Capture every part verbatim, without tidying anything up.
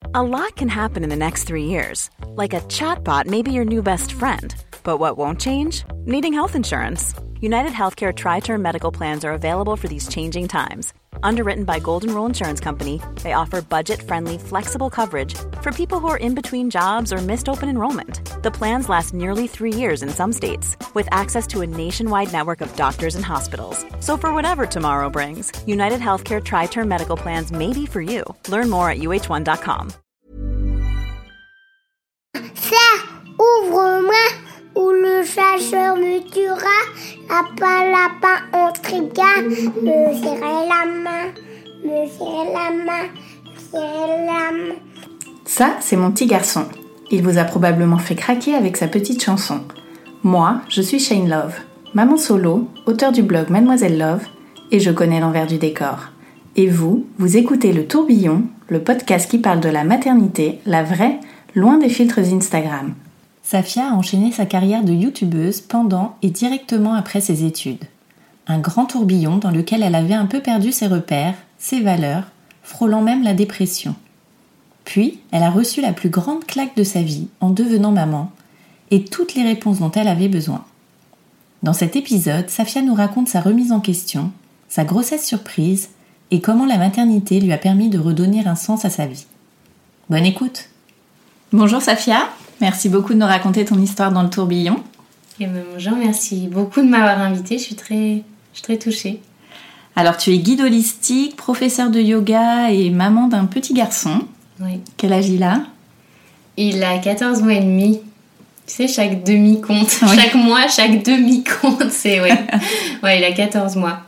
A lot can happen in the next three years. Like a chatbot may be your new best friend. But what won't change? Needing health insurance. United Healthcare Tri-Term Medical Plans are available for these changing times. Underwritten by Golden Rule Insurance Company, they offer budget-friendly, flexible coverage for people who are in between jobs or missed open enrollment. The plans last nearly three years in some states, with access to a nationwide network of doctors and hospitals. So for whatever tomorrow brings, United Healthcare Tri-Term Medical Plans may be for you. Learn more at U H one dot com. Ça, ouvre-moi, ou le chasseur me tuera. Lapin, lapin, intriguant, me serrer la main, me serrer la main, me serrer la main. Ça, c'est mon petit garçon. Il vous a probablement fait craquer avec sa petite chanson. Moi, je suis Shane Love, maman solo, auteure du blog Mademoiselle Love, et je connais l'envers du décor. Et vous, vous écoutez Le Tourbillon, le podcast qui parle de la maternité, la vraie, loin des filtres Instagram. Safia a enchaîné sa carrière de youtubeuse pendant et directement après ses études. Un grand tourbillon dans lequel elle avait un peu perdu ses repères, ses valeurs, frôlant même la dépression. Puis, elle a reçu la plus grande claque de sa vie en devenant maman et toutes les réponses dont elle avait besoin. Dans cet épisode, Safia nous raconte sa remise en question, sa grossesse surprise et comment la maternité lui a permis de redonner un sens à sa vie. Bonne écoute! Bonjour Safia, merci beaucoup de nous raconter ton histoire dans le tourbillon. Et ben bonjour, merci beaucoup de m'avoir invitée, je suis très, je suis très touchée. Alors tu es guide holistique, professeur de yoga et maman d'un petit garçon. Oui. Quel âge il a ? Il a quatorze mois et demi. Tu sais, chaque demi compte. Oui. Chaque mois, chaque demi compte. C'est, ouais. ouais, il a quatorze mois.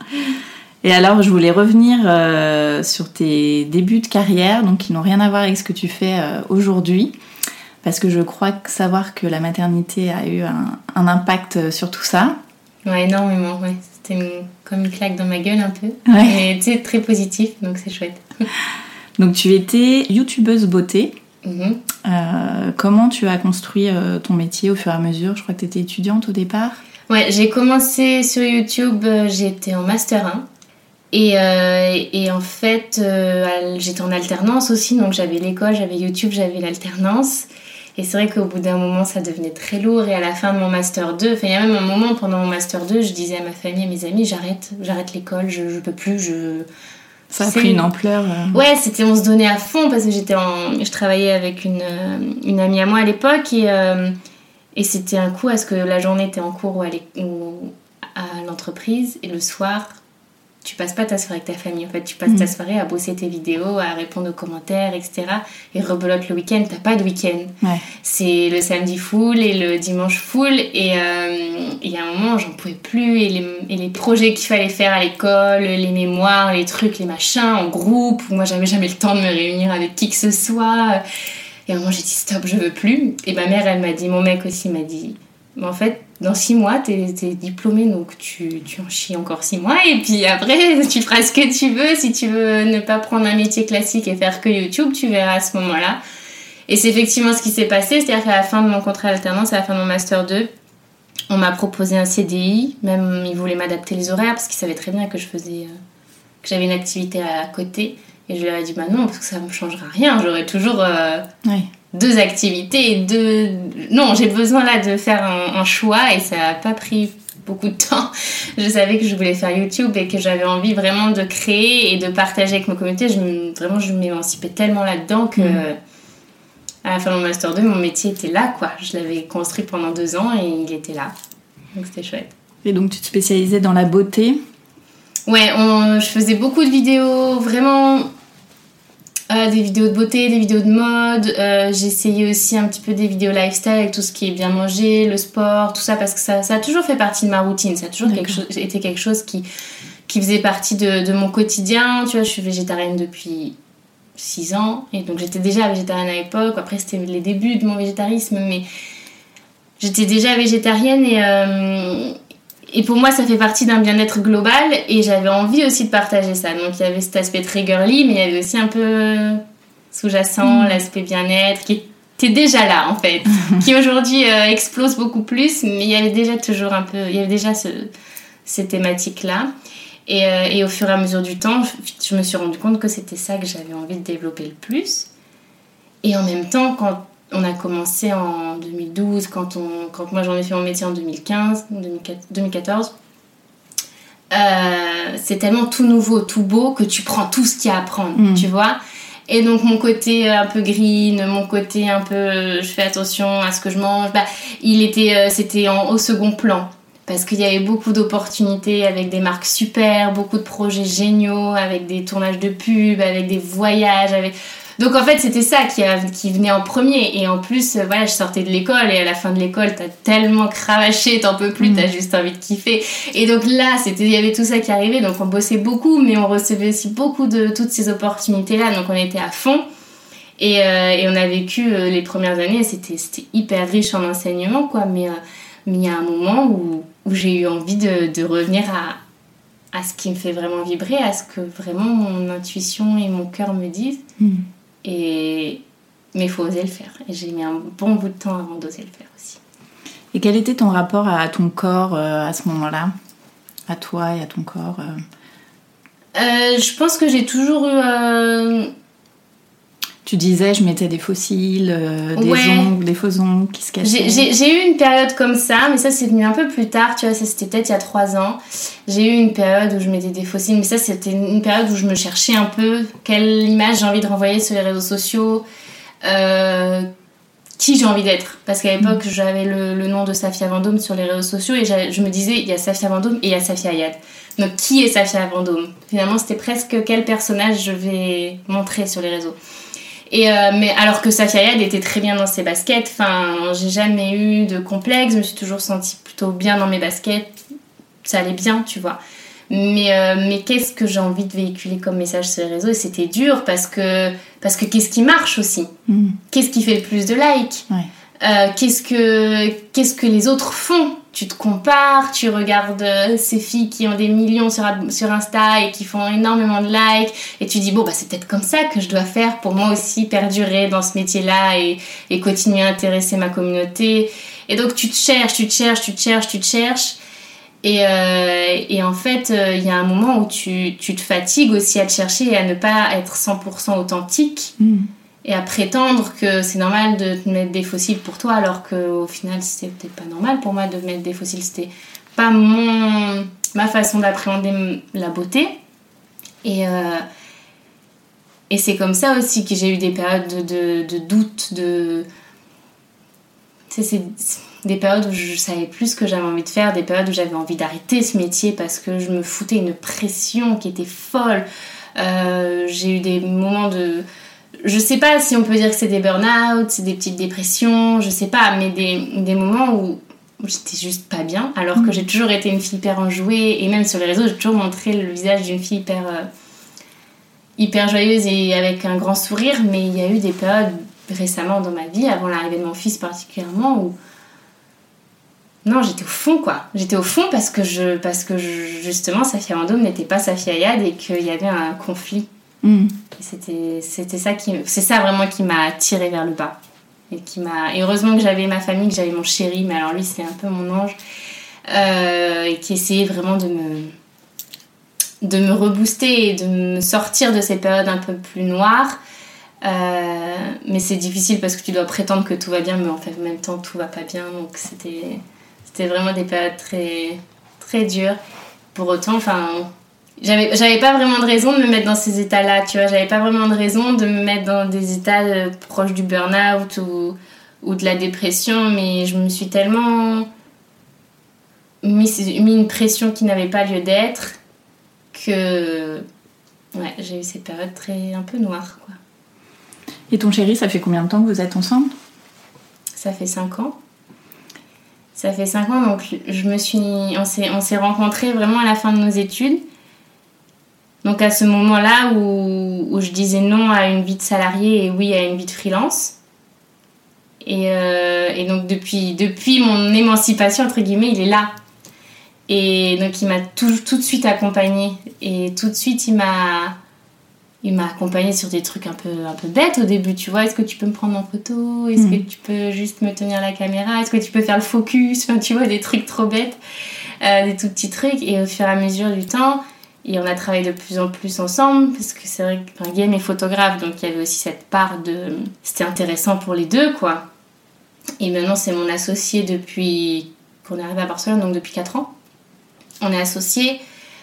Et alors, je voulais revenir euh, sur tes débuts de carrière, donc qui n'ont rien à voir avec ce que tu fais euh, aujourd'hui. Parce que je crois que savoir que la maternité a eu un, un impact sur tout ça. Ouais, énormément, ouais. C'était une, comme une claque dans ma gueule un peu. Ouais. Mais tu sais, très positif, donc c'est chouette. Donc tu étais youtubeuse beauté. Mm-hmm. Euh, comment tu as construit euh, ton métier au fur et à mesure ? Je crois que tu étais étudiante au départ. Ouais, j'ai commencé sur YouTube, euh, j'étais en Master un. Et, euh, et en fait, euh, j'étais en alternance aussi, donc j'avais l'école, j'avais YouTube, j'avais l'alternance. Et c'est vrai qu'au bout d'un moment, ça devenait très lourd. Et à la fin de mon Master deux, enfin, il y a même un moment pendant mon Master deux, je disais à ma famille, à mes amis, j'arrête, j'arrête l'école, je, je peux plus, je... Ça a c'est... pris une ampleur. Euh... Ouais, c'était, on se donnait à fond parce que j'étais en... je travaillais avec une, une amie à moi à l'époque et, euh, et c'était un coup à ce que la journée était en cours ou à, ou à l'entreprise et le soir, tu passes pas ta soirée avec ta famille. En fait, tu passes mmh. ta soirée à bosser tes vidéos, à répondre aux commentaires, et cetera. Et rebelote le week-end, t'as pas de week-end. Ouais. C'est le samedi full et le dimanche full. Et il y a un moment, j'en pouvais plus. Et les, et les projets qu'il fallait faire à l'école, les mémoires, les trucs, les machins en groupe. Moi, j'avais jamais le temps de me réunir avec qui que ce soit. Et à un moment, j'ai dit stop, je veux plus. Et ma mère, elle m'a dit, mon mec aussi m'a dit, mais en fait, dans six mois, t'es, t'es diplômée, donc tu, tu en chies encore six mois. Et puis après, tu feras ce que tu veux. Si tu veux ne pas prendre un métier classique et faire que YouTube, tu verras à ce moment-là. Et c'est effectivement ce qui s'est passé. C'est-à-dire qu'à la fin de mon contrat d'alternance, à la fin de mon Master deux, on m'a proposé un C D I. Même, ils voulaient m'adapter les horaires parce qu'ils savaient très bien que je faisais, euh, que j'avais une activité à côté. Et je leur ai dit, bah non, parce que ça ne me changera rien. J'aurai toujours... Euh, oui. deux activités, deux... Non, j'ai besoin là de faire un, un choix et ça n'a pas pris beaucoup de temps. Je savais que je voulais faire YouTube et que j'avais envie vraiment de créer et de partager avec ma communauté. Je me... Vraiment, je m'émancipais tellement là-dedans que mmh. à la fin de mon Master deux, mon métier était là, quoi. Je l'avais construit pendant deux ans et il était là. Donc c'était chouette. Et donc tu te spécialisais dans la beauté ? Ouais, on... je faisais beaucoup de vidéos, vraiment... Euh, des vidéos de beauté, des vidéos de mode, euh, j'ai essayé aussi un petit peu des vidéos lifestyle avec tout ce qui est bien manger, le sport, tout ça, parce que ça, ça a toujours fait partie de ma routine, ça a toujours quelque chose, été quelque chose qui, qui faisait partie de, de mon quotidien. Tu vois, je suis végétarienne depuis six ans, et donc j'étais déjà végétarienne à l'époque. Après, c'était les débuts de mon végétarisme, mais j'étais déjà végétarienne et... Euh, Et pour moi, ça fait partie d'un bien-être global et j'avais envie aussi de partager ça. Donc, il y avait cet aspect très girly, mais il y avait aussi un peu sous-jacent, mmh. l'aspect bien-être qui était déjà là, en fait. qui aujourd'hui euh, explose beaucoup plus, mais il y avait déjà toujours un peu... Il y avait déjà ce, ces thématiques-là. Et, euh, et au fur et à mesure du temps, je me suis rendu compte que c'était ça que j'avais envie de développer le plus. Et en même temps, quand on a commencé en deux mille douze, quand, on, quand moi j'en ai fait mon métier en deux mille quinze, deux mille quatorze, euh, c'est tellement tout nouveau, tout beau, que tu prends tout ce qu'il y a à prendre, mmh. tu vois. Et donc mon côté un peu green, mon côté un peu je fais attention à ce que je mange, bah, il était, euh, c'était en, au second plan. Parce qu'il y avait beaucoup d'opportunités avec des marques super, beaucoup de projets géniaux, avec des tournages de pubs, avec des voyages, avec... Donc en fait c'était ça qui, a, qui venait en premier. Et en plus, euh, voilà, je sortais de l'école et à la fin de l'école, t'as tellement cravaché, t'en peux plus, mmh. t'as juste envie de kiffer. Et donc là, c'était, il y avait tout ça qui arrivait, donc on bossait beaucoup, mais on recevait aussi beaucoup de toutes ces opportunités-là, donc on était à fond. Et, euh, et on a vécu euh, les premières années, c'était, c'était hyper riche en enseignement, quoi, mais... Euh, Mais il y a un moment où, où j'ai eu envie de, de revenir à, à ce qui me fait vraiment vibrer, à ce que vraiment mon intuition et mon cœur me disent. Mmh. Et... Mais il faut oser le faire. Et j'ai mis un bon bout de temps avant d'oser le faire aussi. Et quel était ton rapport à ton corps euh, à ce moment-là ? À toi et à ton corps euh... Euh, Je pense que j'ai toujours eu... Euh... Tu disais, je mettais des fossiles, euh, des ouais. ongles, des faux ongles qui se cachaient. J'ai, j'ai, j'ai eu une période comme ça, mais ça c'est venu un peu plus tard, tu vois, ça c'était peut-être il y a trois ans. J'ai eu une période où je mettais des fossiles, mais ça c'était une période où je me cherchais un peu quelle image j'ai envie de renvoyer sur les réseaux sociaux, euh, qui j'ai envie d'être. Parce qu'à l'époque, mmh. j'avais le, le nom de Safia Vendôme sur les réseaux sociaux et je me disais, il y a Safia Vendôme et il y a Safia Ayad. Donc qui est Safia Vendôme ? Finalement, c'était presque quel personnage je vais montrer sur les réseaux. Et euh, mais alors que Safia Ayad était très bien dans ses baskets, enfin, j'ai jamais eu de complexe, je me suis toujours sentie plutôt bien dans mes baskets, ça allait bien, tu vois. Mais, euh, mais qu'est-ce que j'ai envie de véhiculer comme message sur les réseaux ? Et c'était dur parce que, parce que qu'est-ce qui marche aussi ? mmh. Qu'est-ce qui fait le plus de likes ? ouais. euh, qu'est-ce, que, qu'est-ce que les autres font ? Tu te compares, tu regardes ces filles qui ont des millions sur, sur Insta et qui font énormément de likes et tu dis bon bah c'est peut-être comme ça que je dois faire pour moi aussi perdurer dans ce métier-là et, et continuer à intéresser ma communauté. Et donc tu te cherches, tu te cherches, tu te cherches, tu te cherches et, euh, et en fait il euh, y a un moment où tu, tu te fatigues aussi à te chercher et à ne pas être cent pour cent authentique. Mmh. Et à prétendre que c'est normal de te mettre des fossiles pour toi, alors qu'au final, c'était peut-être pas normal pour moi de mettre des fossiles. C'était pas mon, ma façon d'appréhender la beauté. Et, euh, et c'est comme ça aussi que j'ai eu des périodes de, de, de doute, de... Tu sais, c'est des périodes où je savais plus ce que j'avais envie de faire, des périodes où j'avais envie d'arrêter ce métier parce que je me foutais une pression qui était folle. Euh, j'ai eu des moments de... Je sais pas si on peut dire que c'est des burn-out, c'est des petites dépressions, je sais pas, mais des, des moments où j'étais juste pas bien, alors mmh. que j'ai toujours été une fille hyper enjouée, et même sur les réseaux, j'ai toujours montré le visage d'une fille hyper, euh, hyper joyeuse et avec un grand sourire, mais il y a eu des périodes récemment dans ma vie, avant l'arrivée de mon fils particulièrement, où non, j'étais au fond, quoi. J'étais au fond parce que, je, parce que je, justement, Safia Vendôme n'était pas Safia Ayad et qu'il y avait un conflit. Mmh. Et c'était, c'était ça qui, c'est ça vraiment qui m'a tirée vers le bas et qui m'a, et heureusement que j'avais ma famille, que j'avais mon chéri, mais alors lui c'est un peu mon ange, euh, et qui essayait vraiment de me de me rebooster et de me sortir de ces périodes un peu plus noires, euh, mais c'est difficile parce que tu dois prétendre que tout va bien, mais en fait en même temps tout va pas bien, donc c'était c'était vraiment des périodes très très dures. Pour autant, enfin J'avais, j'avais pas vraiment de raison de me mettre dans ces états-là, tu vois. J'avais pas vraiment de raison de me mettre dans des états euh, proches du burn-out ou, ou de la dépression, mais je me suis tellement mis, mis une pression qui n'avait pas lieu d'être que ouais, j'ai eu ces périodes très, un peu noires, quoi. Et ton chéri, ça fait combien de temps que vous êtes ensemble ? Ça fait cinq ans. Ça fait cinq ans, donc je me suis, on s'est, on s'est rencontrés vraiment à la fin de nos études. Donc à ce moment-là où, où je disais non à une vie de salarié et oui à une vie de freelance. Et, euh, et donc depuis, depuis mon émancipation, entre guillemets, il est là. Et donc il m'a tout, tout de suite accompagnée. Et tout de suite, il m'a, il m'a accompagnée sur des trucs un peu, un peu bêtes au début. Tu vois, est-ce que tu peux me prendre en photo ? Est-ce mmh. que tu peux juste me tenir la caméra ? Est-ce que tu peux faire le focus ? Enfin, tu vois, des trucs trop bêtes. Euh, des tout petits trucs. Et au fur et à mesure du temps... Et on a travaillé de plus en plus ensemble, parce que c'est vrai que enfin, Guillaume est photographe, donc il y avait aussi cette part de... C'était intéressant pour les deux, quoi. Et maintenant, c'est mon associé depuis qu'on est arrivé à Barcelone, donc depuis quatre ans. On est associés.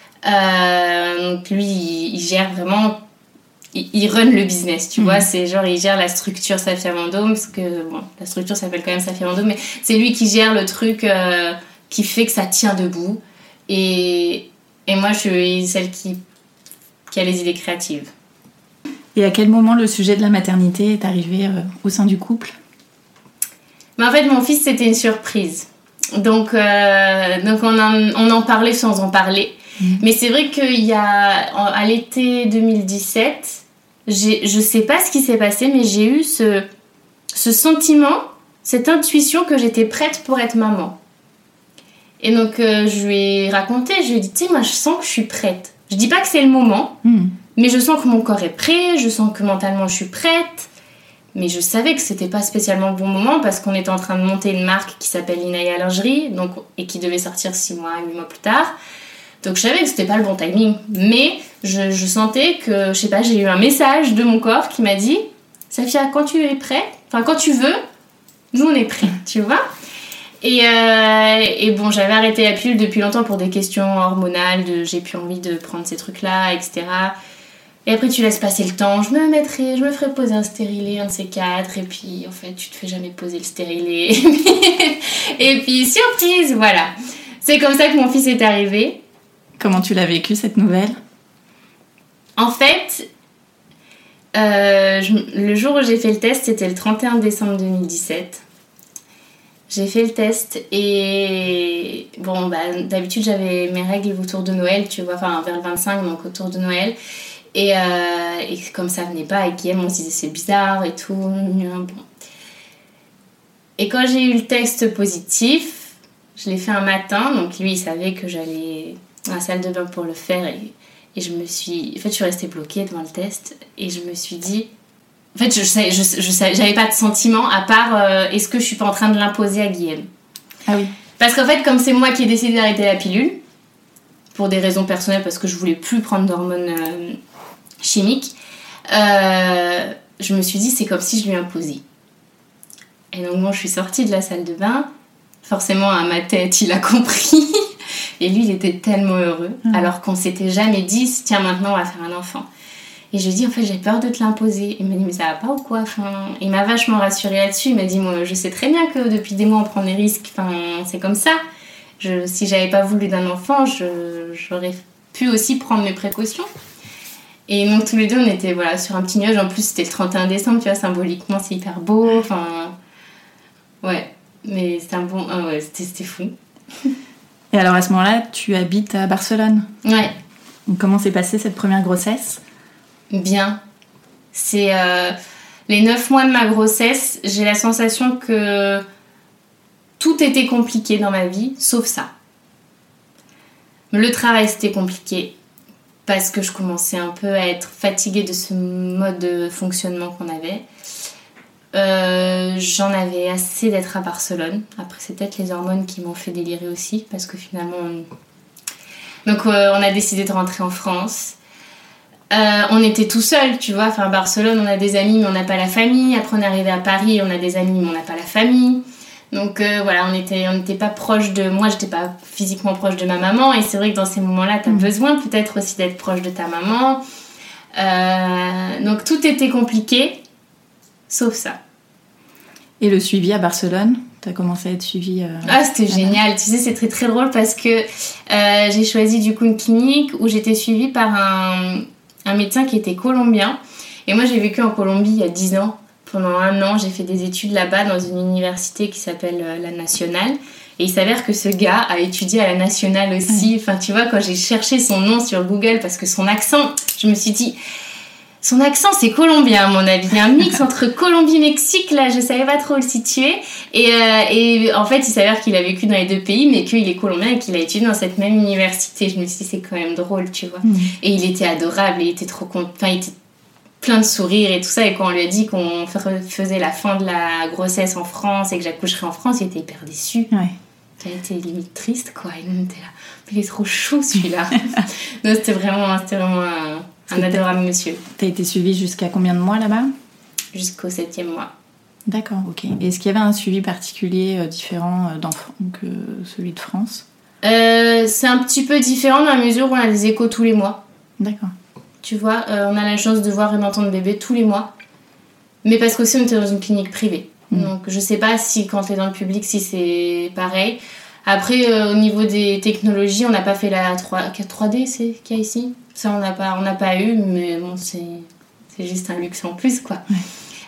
Euh, donc lui, il, il gère vraiment... Il, il run le business, tu mmh. vois. C'est genre, il gère la structure Safia Vendôme, parce que, bon, la structure s'appelle quand même Safia Vendôme, mais c'est lui qui gère le truc euh, qui fait que ça tient debout. Et, et moi, je suis celle qui, qui a les idées créatives. Et à quel moment le sujet de la maternité est arrivé euh, au sein du couple ? Mais en fait, mon fils, c'était une surprise. Donc, euh, donc on, en, on en parlait sans en parler. Mmh. Mais c'est vrai qu'il y a, à l'été deux mille dix-sept, j'ai, je sais pas ce qui s'est passé, mais j'ai eu ce, ce sentiment, cette intuition que j'étais prête pour être maman. Et donc, euh, je lui ai raconté, je lui ai dit, tu sais, moi, je sens que je suis prête. Je dis pas que c'est le moment, mmh. mais je sens que mon corps est prêt, je sens que mentalement, je suis prête. Mais je savais que c'était pas spécialement le bon moment parce qu'on était en train de monter une marque qui s'appelle Inaya Lingerie donc, et qui devait sortir six mois, huit mois plus tard. Donc je savais que c'était pas le bon timing. Mais je, je sentais que, je sais pas, j'ai eu un message de mon corps qui m'a dit « Safia, quand tu es prête, enfin quand tu veux, nous on est prêts, tu vois ?» Et, euh, et bon, j'avais arrêté la pilule depuis longtemps pour des questions hormonales, de j'ai plus envie de prendre ces trucs-là, et cetera. Et après, tu laisses passer le temps. Je me mettrai, je me ferai poser un stérilet, un de ces quatre. Et puis, en fait, tu te fais jamais poser le stérilet. Et puis, surprise, voilà. C'est comme ça que mon fils est arrivé. Comment tu l'as vécu, cette nouvelle ? En fait, euh, je, le jour où j'ai fait le test, c'était le trente et un décembre deux mille dix-sept. J'ai fait le test et... Bon, bah, d'habitude, j'avais mes règles autour de Noël, tu vois. Enfin, vers le vingt-cinq, donc autour de Noël. Et, euh, et comme ça venait pas avec Guillaume, on se disait c'est bizarre et tout. Bon. Et quand j'ai eu le test positif, je l'ai fait un matin, donc lui il savait que j'allais à la salle de bain pour le faire et, et je me suis... En fait je suis restée bloquée devant le test et je me suis dit... En fait je, je, je, je, j'avais pas de sentiment à part euh, est-ce que je suis pas en train de l'imposer à Guillaume. Ah oui. Parce qu'en fait comme c'est moi qui ai décidé d'arrêter la pilule, pour des raisons personnelles parce que je voulais plus prendre d'hormones... Euh, chimique, euh, je me suis dit c'est comme si je lui imposais. Et donc bon, je suis sortie de la salle de bain, forcément à ma tête il a compris et lui il était tellement heureux mmh. alors qu'on s'était jamais dit tiens maintenant on va faire un enfant. Et je lui ai dit en fait j'ai peur de te l'imposer. Il m'a dit mais ça va pas ou quoi, enfin, il m'a vachement rassurée là-dessus. Il m'a dit moi je sais très bien que depuis des mois on prend des risques, enfin, c'est comme ça. Je, si j'avais pas voulu d'un enfant je, j'aurais pu aussi prendre mes précautions. Et donc tous les deux on était voilà, sur un petit nuage, en plus c'était le trente et un décembre, tu vois, symboliquement c'est hyper beau, enfin ouais, mais c'était un bon, ah ouais, c'était, c'était fou. Et alors à ce moment-là tu habites à Barcelone ? Ouais. Donc, comment s'est passée cette première grossesse ? Bien, c'est euh, les neuf mois de ma grossesse, j'ai la sensation que tout était compliqué dans ma vie, sauf ça. Le travail c'était compliqué. Parce que je commençais un peu à être fatiguée de ce mode de fonctionnement qu'on avait. Euh, j'en avais assez d'être à Barcelone. Après, c'est peut-être les hormones qui m'ont fait délirer aussi, parce que finalement... On... Donc, euh, on a décidé de rentrer en France. Euh, on était tout seuls, tu vois. Enfin, à Barcelone, on a des amis, mais on n'a pas la famille. Après, on est arrivé à Paris, on a des amis, mais on n'a pas la famille. Donc euh, voilà, on n'était on était pas proche de... Moi, j'étais pas physiquement proche de ma maman. Et c'est vrai que dans ces moments-là, t'as mmh. besoin peut-être aussi d'être proche de ta maman. Euh, donc tout était compliqué, sauf ça. Et le suivi à Barcelone ? T'as commencé à être suivie euh, Ah, c'était génial. Tu sais, c'est très très drôle parce que euh, j'ai choisi du coup une clinique où j'étais suivie par un, un médecin qui était colombien. Et moi, j'ai vécu en Colombie il y a dix ans. Pendant un an, j'ai fait des études là-bas dans une université qui s'appelle euh, la Nationale. Et il s'avère que ce gars a étudié à la Nationale aussi. Enfin, tu vois, quand j'ai cherché son nom sur Google, parce que son accent, je me suis dit... Son accent, c'est colombien, à mon avis. Il y a un mix entre Colombie et Mexique, là, je savais pas trop le situer. Et, euh, et en fait, il s'avère qu'il a vécu dans les deux pays, mais qu'il est colombien et qu'il a étudié dans cette même université. Je me suis dit, c'est quand même drôle, tu vois. Mmh. Et il était adorable, et il était trop content. Enfin, il était plein de sourires et tout ça. Et quand on lui a dit qu'on faisait la fin de la grossesse en France et que j'accoucherais en France, il était hyper déçu. Ouais. J'avais été limite triste, quoi. Et nous, on était là. Mais il est trop chou, celui-là. Non, c'était vraiment, c'était vraiment un, un adorable monsieur. T'as été suivie jusqu'à combien de mois là-bas ? Jusqu'au septième mois. D'accord, ok. Et est-ce qu'il y avait un suivi particulier euh, différent d'enfant que celui de France ? euh, C'est un petit peu différent dans la mesure où on a des échos tous les mois. D'accord. Tu vois, euh, on a la chance de voir et d'entendre bébé tous les mois. Mais parce qu'aussi, on était dans une clinique privée. Mmh. Donc, je sais pas si quand t'es dans le public, si c'est pareil. Après, euh, au niveau des technologies, on n'a pas fait la trois D, c'est qu'il y a ici. Ça, on n'a pas, on n'a pas eu, mais bon, c'est, c'est juste un luxe en plus, quoi. Ouais.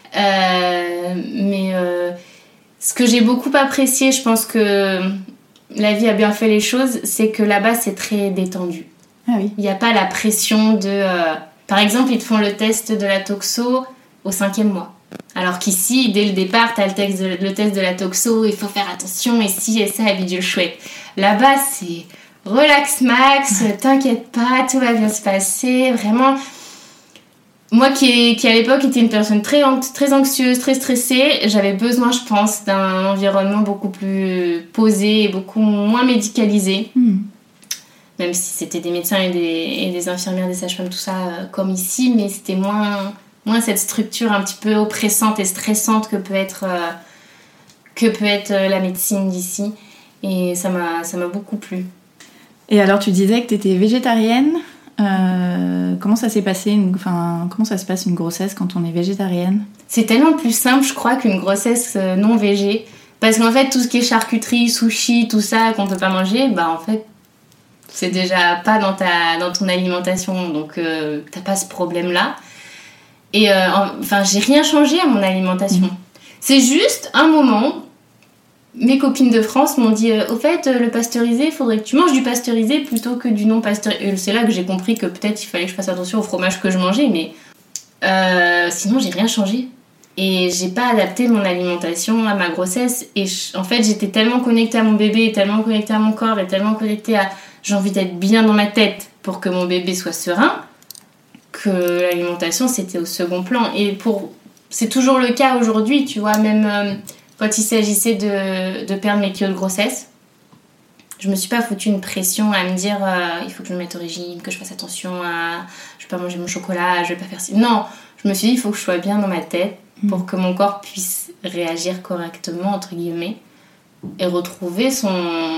Euh, mais euh, ce que j'ai beaucoup apprécié, je pense que la vie a bien fait les choses, c'est que là-bas, c'est très détendu. Ah oui. Il n'y a pas la pression de... Euh, par exemple, ils te font le test de la toxo au cinquième mois. Alors qu'ici, dès le départ, t'as le, texte de, le test de la toxo, il faut faire attention, et ci, et ça, et bidule chouette. Là-bas, c'est relax max, t'inquiète pas, tout va bien se passer, vraiment. Moi qui, qui à l'époque était une personne très, très anxieuse, très stressée, j'avais besoin, je pense, d'un environnement beaucoup plus posé et beaucoup moins médicalisé. Mmh. Même si c'était des médecins et des, et des infirmières, des sages-femmes, tout ça, euh, comme ici, mais c'était moins... moins cette structure un petit peu oppressante et stressante que peut être, euh, que peut être euh, la médecine d'ici. Et ça m'a, ça m'a beaucoup plu. Et alors, tu disais que tu étais végétarienne. Euh, comment ça s'est passé une, enfin, comment ça se passe une grossesse quand on est végétarienne ? C'est tellement plus simple, je crois, qu'une grossesse euh, non végé. Parce qu'en fait, tout ce qui est charcuterie, sushi, tout ça qu'on peut pas manger, bah en fait, c'est déjà pas dans, ta, dans ton alimentation. Donc, euh, t'as pas ce problème-là. Et euh, enfin, j'ai rien changé à mon alimentation. Mmh. C'est juste un moment, mes copines de France m'ont dit euh, au fait, euh, le pasteurisé, il faudrait que tu manges du pasteurisé plutôt que du non pasteurisé. Et c'est là que j'ai compris que peut-être il fallait que je fasse attention au fromage que je mangeais, mais euh, sinon, j'ai rien changé. Et j'ai pas adapté mon alimentation à ma grossesse. Et je, en fait, j'étais tellement connectée à mon bébé, tellement connectée à mon corps, et tellement connectée à j'ai envie d'être bien dans ma tête pour que mon bébé soit serein, que l'alimentation c'était au second plan. Et pour c'est toujours le cas aujourd'hui, tu vois, même euh, quand il s'agissait de, de perdre mes kilos de grossesse, je me suis pas foutu une pression à me dire euh, il faut que je me mette au régime, que je fasse attention à je vais pas manger mon chocolat, je vais pas faire ci. Non, je me suis dit il faut que je sois bien dans ma tête pour que mon corps puisse réagir correctement entre guillemets et retrouver son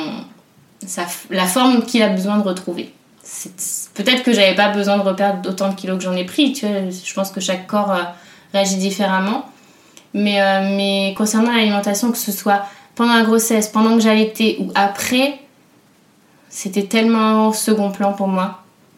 sa, la forme qu'il a besoin de retrouver. C'est, peut-être que j'avais pas besoin de reperdre autant de kilos que j'en ai pris, tu vois, je pense que chaque corps euh, réagit différemment, mais, euh, mais concernant l'alimentation, que ce soit pendant la grossesse, pendant que j'allaitais ou après, c'était tellement second plan pour moi.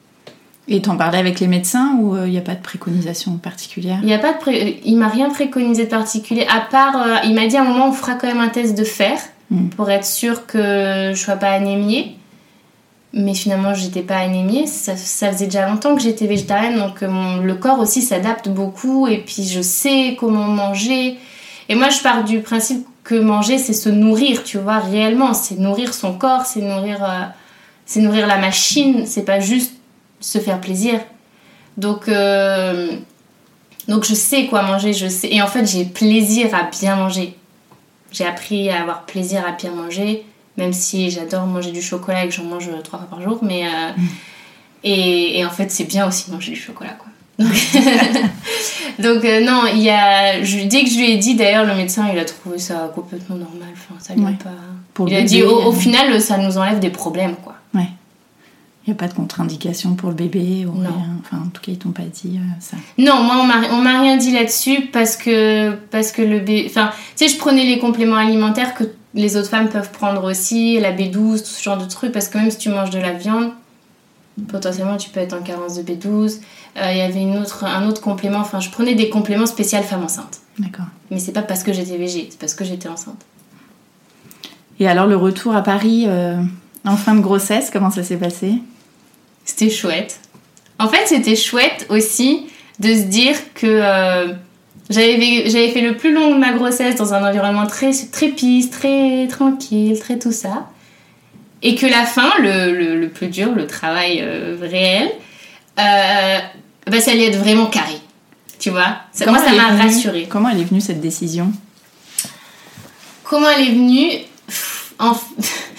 Et t'en parlais avec les médecins ou il euh, n'y a pas de préconisation particulière ? Il y a pas de pré... Il m'a rien préconisé de particulier, à part, euh, il m'a dit à un moment on fera quand même un test de fer mmh. pour être sûr que je sois pas anémiée. Mais finalement, j'étais pas anémiée. Ça, ça faisait déjà longtemps que j'étais végétarienne, donc mon, le corps aussi s'adapte beaucoup. Et puis, je sais comment manger. Et moi, je pars du principe que manger, c'est se nourrir, tu vois, réellement. C'est nourrir son corps, c'est nourrir, euh, c'est nourrir la machine. C'est pas juste se faire plaisir. Donc, euh, donc, je sais quoi manger, je sais. Et en fait, j'ai plaisir à bien manger. J'ai appris à avoir plaisir à bien manger. Même si j'adore manger du chocolat et que j'en mange trois fois par jour, mais euh, mmh. et, et en fait c'est bien aussi de manger du chocolat, quoi. Donc, donc euh, non, il y a, je, dès que je lui ai dit, d'ailleurs le médecin il a trouvé ça complètement normal, enfin ça lui ouais. a pas. Pour il a bébé, dit au, au final ça nous enlève des problèmes, quoi. Ouais. Il n'y a pas de contre-indication pour le bébé ou non. Rien. Enfin en tout cas ils t'ont pas dit euh, ça. Non, moi on m'a, on m'a rien dit là-dessus parce que parce que le bébé, enfin tu sais je prenais les compléments alimentaires que les autres femmes peuvent prendre aussi, la B douze, tout ce genre de trucs, parce que même si tu manges de la viande, potentiellement tu peux être en carence de B douze. Il euh, y avait une autre, un autre complément, enfin je prenais des compléments spéciaux femmes enceintes. D'accord. Mais c'est pas parce que j'étais végé, c'est parce que j'étais enceinte. Et alors le retour à Paris euh, en fin de grossesse, comment ça s'est passé ? C'était chouette. En fait c'était chouette aussi de se dire que... Euh, J'avais, j'avais fait le plus long de ma grossesse dans un environnement très, très peace, très tranquille, très tout ça. Et que la fin, le, le, le plus dur, le travail euh, réel, euh, bah, ça allait être vraiment carré. Tu vois ? ça, Moi, ça m'a venue, rassurée. Comment elle est venue, cette décision ? Comment elle est venue ? en,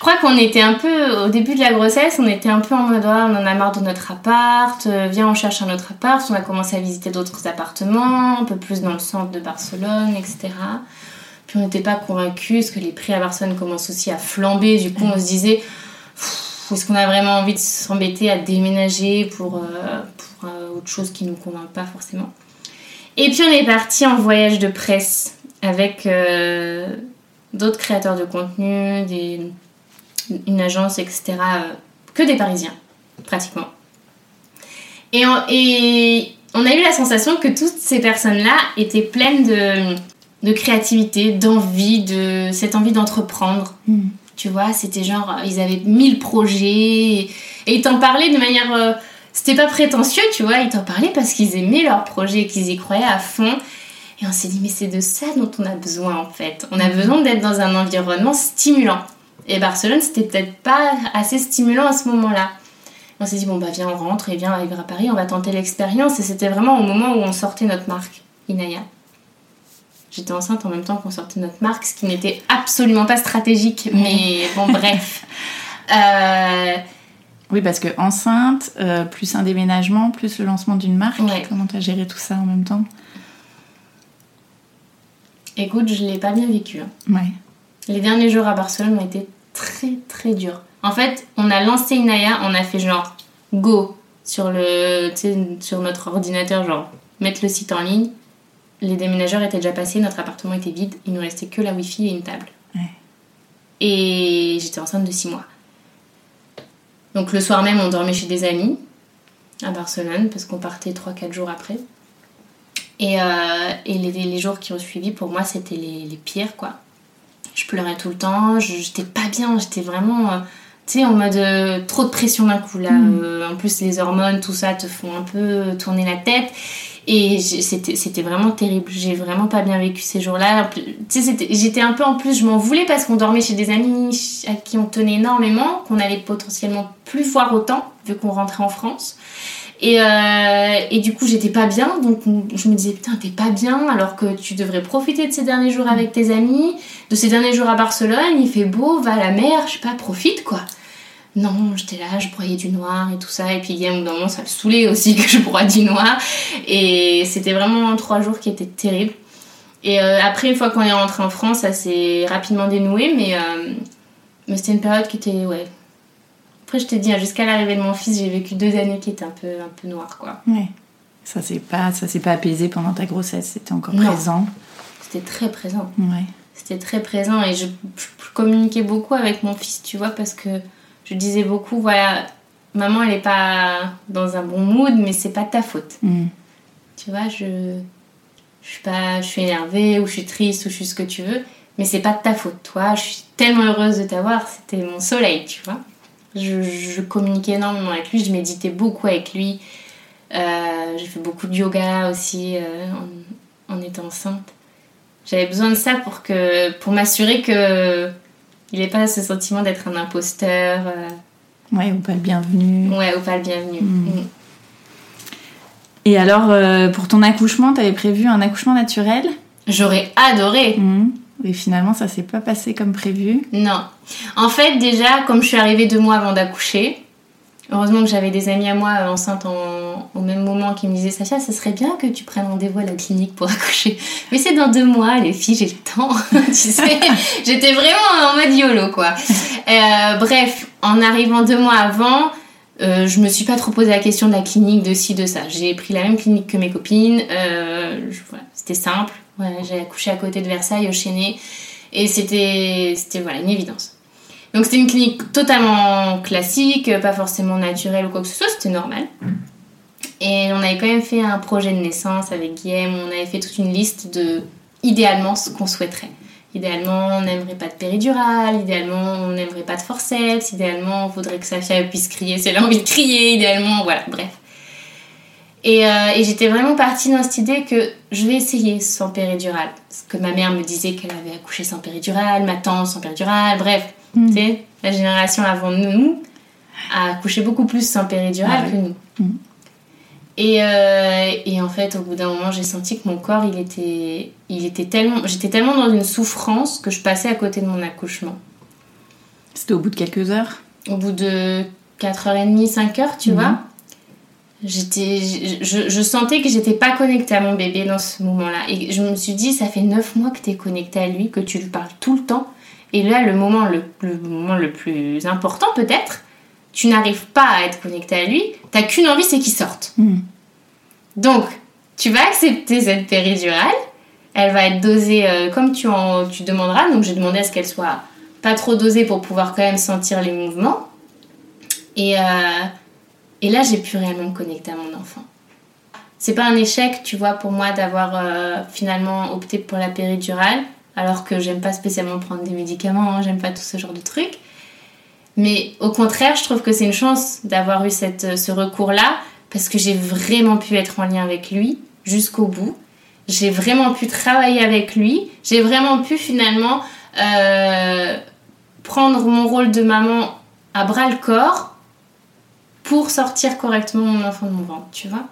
crois qu'on était un peu, au début de la grossesse, on était un peu en mode, oh, on en a marre de notre appart, euh, viens, on cherche un autre appart. On a commencé à visiter d'autres appartements, un peu plus dans le centre de Barcelone, et cetera. Puis on n'était pas convaincus, parce que les prix à Barcelone commencent aussi à flamber. Du coup, on se disait, est-ce qu'on a vraiment envie de s'embêter à déménager pour, euh, pour euh, autre chose qui ne nous convainc pas forcément. Et puis on est parti en voyage de presse avec euh, d'autres créateurs de contenu, des... une agence, et cetera. Euh, que des Parisiens, pratiquement. Et on, et on a eu la sensation que toutes ces personnes-là étaient pleines de, de créativité, d'envie, de cette envie d'entreprendre. Mm. Tu vois, c'était genre, ils avaient mille projets et, et ils t'en parlaient de manière... Euh, c'était pas prétentieux, tu vois, ils t'en parlaient parce qu'ils aimaient leurs projets, qu'ils y croyaient à fond. Et on s'est dit, mais c'est de ça dont on a besoin, en fait. On a besoin d'être dans un environnement stimulant. Et Barcelone, c'était peut-être pas assez stimulant à ce moment-là. On s'est dit, bon, bah viens, on rentre et viens arriver à Paris, on va tenter l'expérience. Et c'était vraiment au moment où on sortait notre marque, Inaya. J'étais enceinte en même temps qu'on sortait notre marque, ce qui n'était absolument pas stratégique, mais bon, bref. Euh... Oui, parce que enceinte, euh, plus un déménagement, plus le lancement d'une marque, ouais. Comment t'as géré tout ça en même temps? Écoute, je l'ai pas bien vécu. Hein. Ouais. Les derniers jours à Barcelone ont été très très durs. En fait, on a lancé Inaya, on a fait genre go sur, le, sur notre ordinateur, genre mettre le site en ligne. Les déménageurs étaient déjà passés, notre appartement était vide, il nous restait que la wifi et une table. Ouais. Et j'étais enceinte de six mois. Donc le soir même, on dormait chez des amis à Barcelone parce qu'on partait trois quatre jours après. Et, euh, et les, les jours qui ont suivi, pour moi, c'était les, les pires, quoi. Je pleurais tout le temps, je, j'étais pas bien, j'étais vraiment, euh, tu sais, en mode euh, trop de pression d'un coup, là. Mmh. Euh, en plus, les hormones, tout ça, te font un peu tourner la tête. Et c'était, c'était vraiment terrible, j'ai vraiment pas bien vécu ces jours-là. Tu sais, c'était, j'étais un peu en plus, je m'en voulais parce qu'on dormait chez des amis à qui on tenait énormément, qu'on allait potentiellement plus voir autant, vu qu'on rentrait en France. Et, euh, et du coup, j'étais pas bien, donc je me disais, putain, t'es pas bien, alors que tu devrais profiter de ces derniers jours avec tes amis, de ces derniers jours à Barcelone, il fait beau, va à la mer, je sais pas, profite, quoi. Non, j'étais là, je broyais du noir et tout ça, et puis il y a un moment, ça me saoulait aussi que je broie du noir, et c'était vraiment trois jours qui étaient terribles. Et euh, après, une fois qu'on est rentré en France, ça s'est rapidement dénoué, mais, euh, mais c'était une période qui était, ouais... Après, je t'ai dit, jusqu'à l'arrivée de mon fils, j'ai vécu deux années qui étaient un peu, un peu noires, quoi. Ouais. Ça s'est pas, ça s'est pas apaisé pendant ta grossesse, c'était encore non. présent. C'était très présent. Ouais. C'était très présent et je, je communiquais beaucoup avec mon fils, tu vois, parce que je disais beaucoup, voilà, maman, elle est pas dans un bon mood, mais c'est pas de ta faute. Mm. Tu vois, je, je suis pas, je suis énervée ou je suis triste ou je suis ce que tu veux, mais c'est pas de ta faute, toi. Je suis tellement heureuse de t'avoir, c'était mon soleil, tu vois. Je, je communiquais énormément avec lui, je méditais beaucoup avec lui. Euh, j'ai fait beaucoup de yoga aussi euh, en, en étant enceinte. J'avais besoin de ça pour, que, pour m'assurer qu'il n'ait pas ce sentiment d'être un imposteur. Euh... Ouais, ou pas le bienvenu. Ouais, ou pas le bienvenu. Mmh. Mmh. Et alors, euh, pour ton accouchement, t'avais prévu un accouchement naturel ? J'aurais adoré. Mmh. Et finalement, ça s'est pas passé comme prévu. Non. En fait, déjà, comme je suis arrivée deux mois avant d'accoucher, heureusement que j'avais des amies à moi enceintes en, au même moment qui me disaient « Sacha, ça serait bien que tu prennes rendez-vous à la clinique pour accoucher. » Mais c'est dans deux mois, les filles, j'ai le temps. Tu sais, j'étais vraiment en mode YOLO, quoi. Euh, bref, en arrivant deux mois avant, euh, je me suis pas trop posé la question de la clinique, de ci, de ça. J'ai pris la même clinique que mes copines. Euh, je, voilà, c'était simple. Ouais, j'ai accouché à côté de Versailles, au Chénet, et c'était, c'était voilà, une évidence. Donc c'était une clinique totalement classique, pas forcément naturelle ou quoi que ce soit, c'était normal. Et on avait quand même fait un projet de naissance avec Guillaume, on avait fait toute une liste de, idéalement, ce qu'on souhaiterait. Idéalement, on n'aimerait pas de péridurale, idéalement, on n'aimerait pas de forceps, idéalement, on voudrait que Sacha puisse crier si elle a envie de crier, idéalement, voilà, bref. Et, euh, et j'étais vraiment partie dans cette idée que je vais essayer sans péridurale. Parce que ma mère me disait qu'elle avait accouché sans péridurale, ma tante sans péridurale, bref. Mmh. Tu sais, la génération avant nous a accouché beaucoup plus sans péridurale ah, que nous. Mmh. Et, euh, et en fait, au bout d'un moment, j'ai senti que mon corps, il était, il était tellement... J'étais tellement dans une souffrance que je passais à côté de mon accouchement. C'était au bout de quelques heures? Au bout de quatre heures trente, cinq heures, tu mmh. vois. J'étais, je, je sentais que j'étais pas connectée à mon bébé dans ce moment-là. Et je me suis dit, ça fait neuf mois que tu es connectée à lui, que tu lui parles tout le temps. Et là, le moment le, le moment le plus important, peut-être, tu n'arrives pas à être connectée à lui. T'as qu'une envie, c'est qu'il sorte. Mmh. Donc, tu vas accepter cette péridurale. Elle va être dosée euh, comme tu, en, tu demanderas. Donc, j'ai demandé à ce qu'elle soit pas trop dosée pour pouvoir quand même sentir les mouvements. Et... Euh, Et là, j'ai pu réellement me connecter à mon enfant. C'est pas un échec, tu vois, pour moi d'avoir euh, finalement opté pour la péridurale, alors que j'aime pas spécialement prendre des médicaments, hein, j'aime pas tout ce genre de trucs. Mais au contraire, je trouve que c'est une chance d'avoir eu cette, ce recours-là, parce que j'ai vraiment pu être en lien avec lui jusqu'au bout. J'ai vraiment pu travailler avec lui. J'ai vraiment pu finalement euh, prendre mon rôle de maman à bras-le-corps pour sortir correctement mon enfant de mon ventre, tu vois.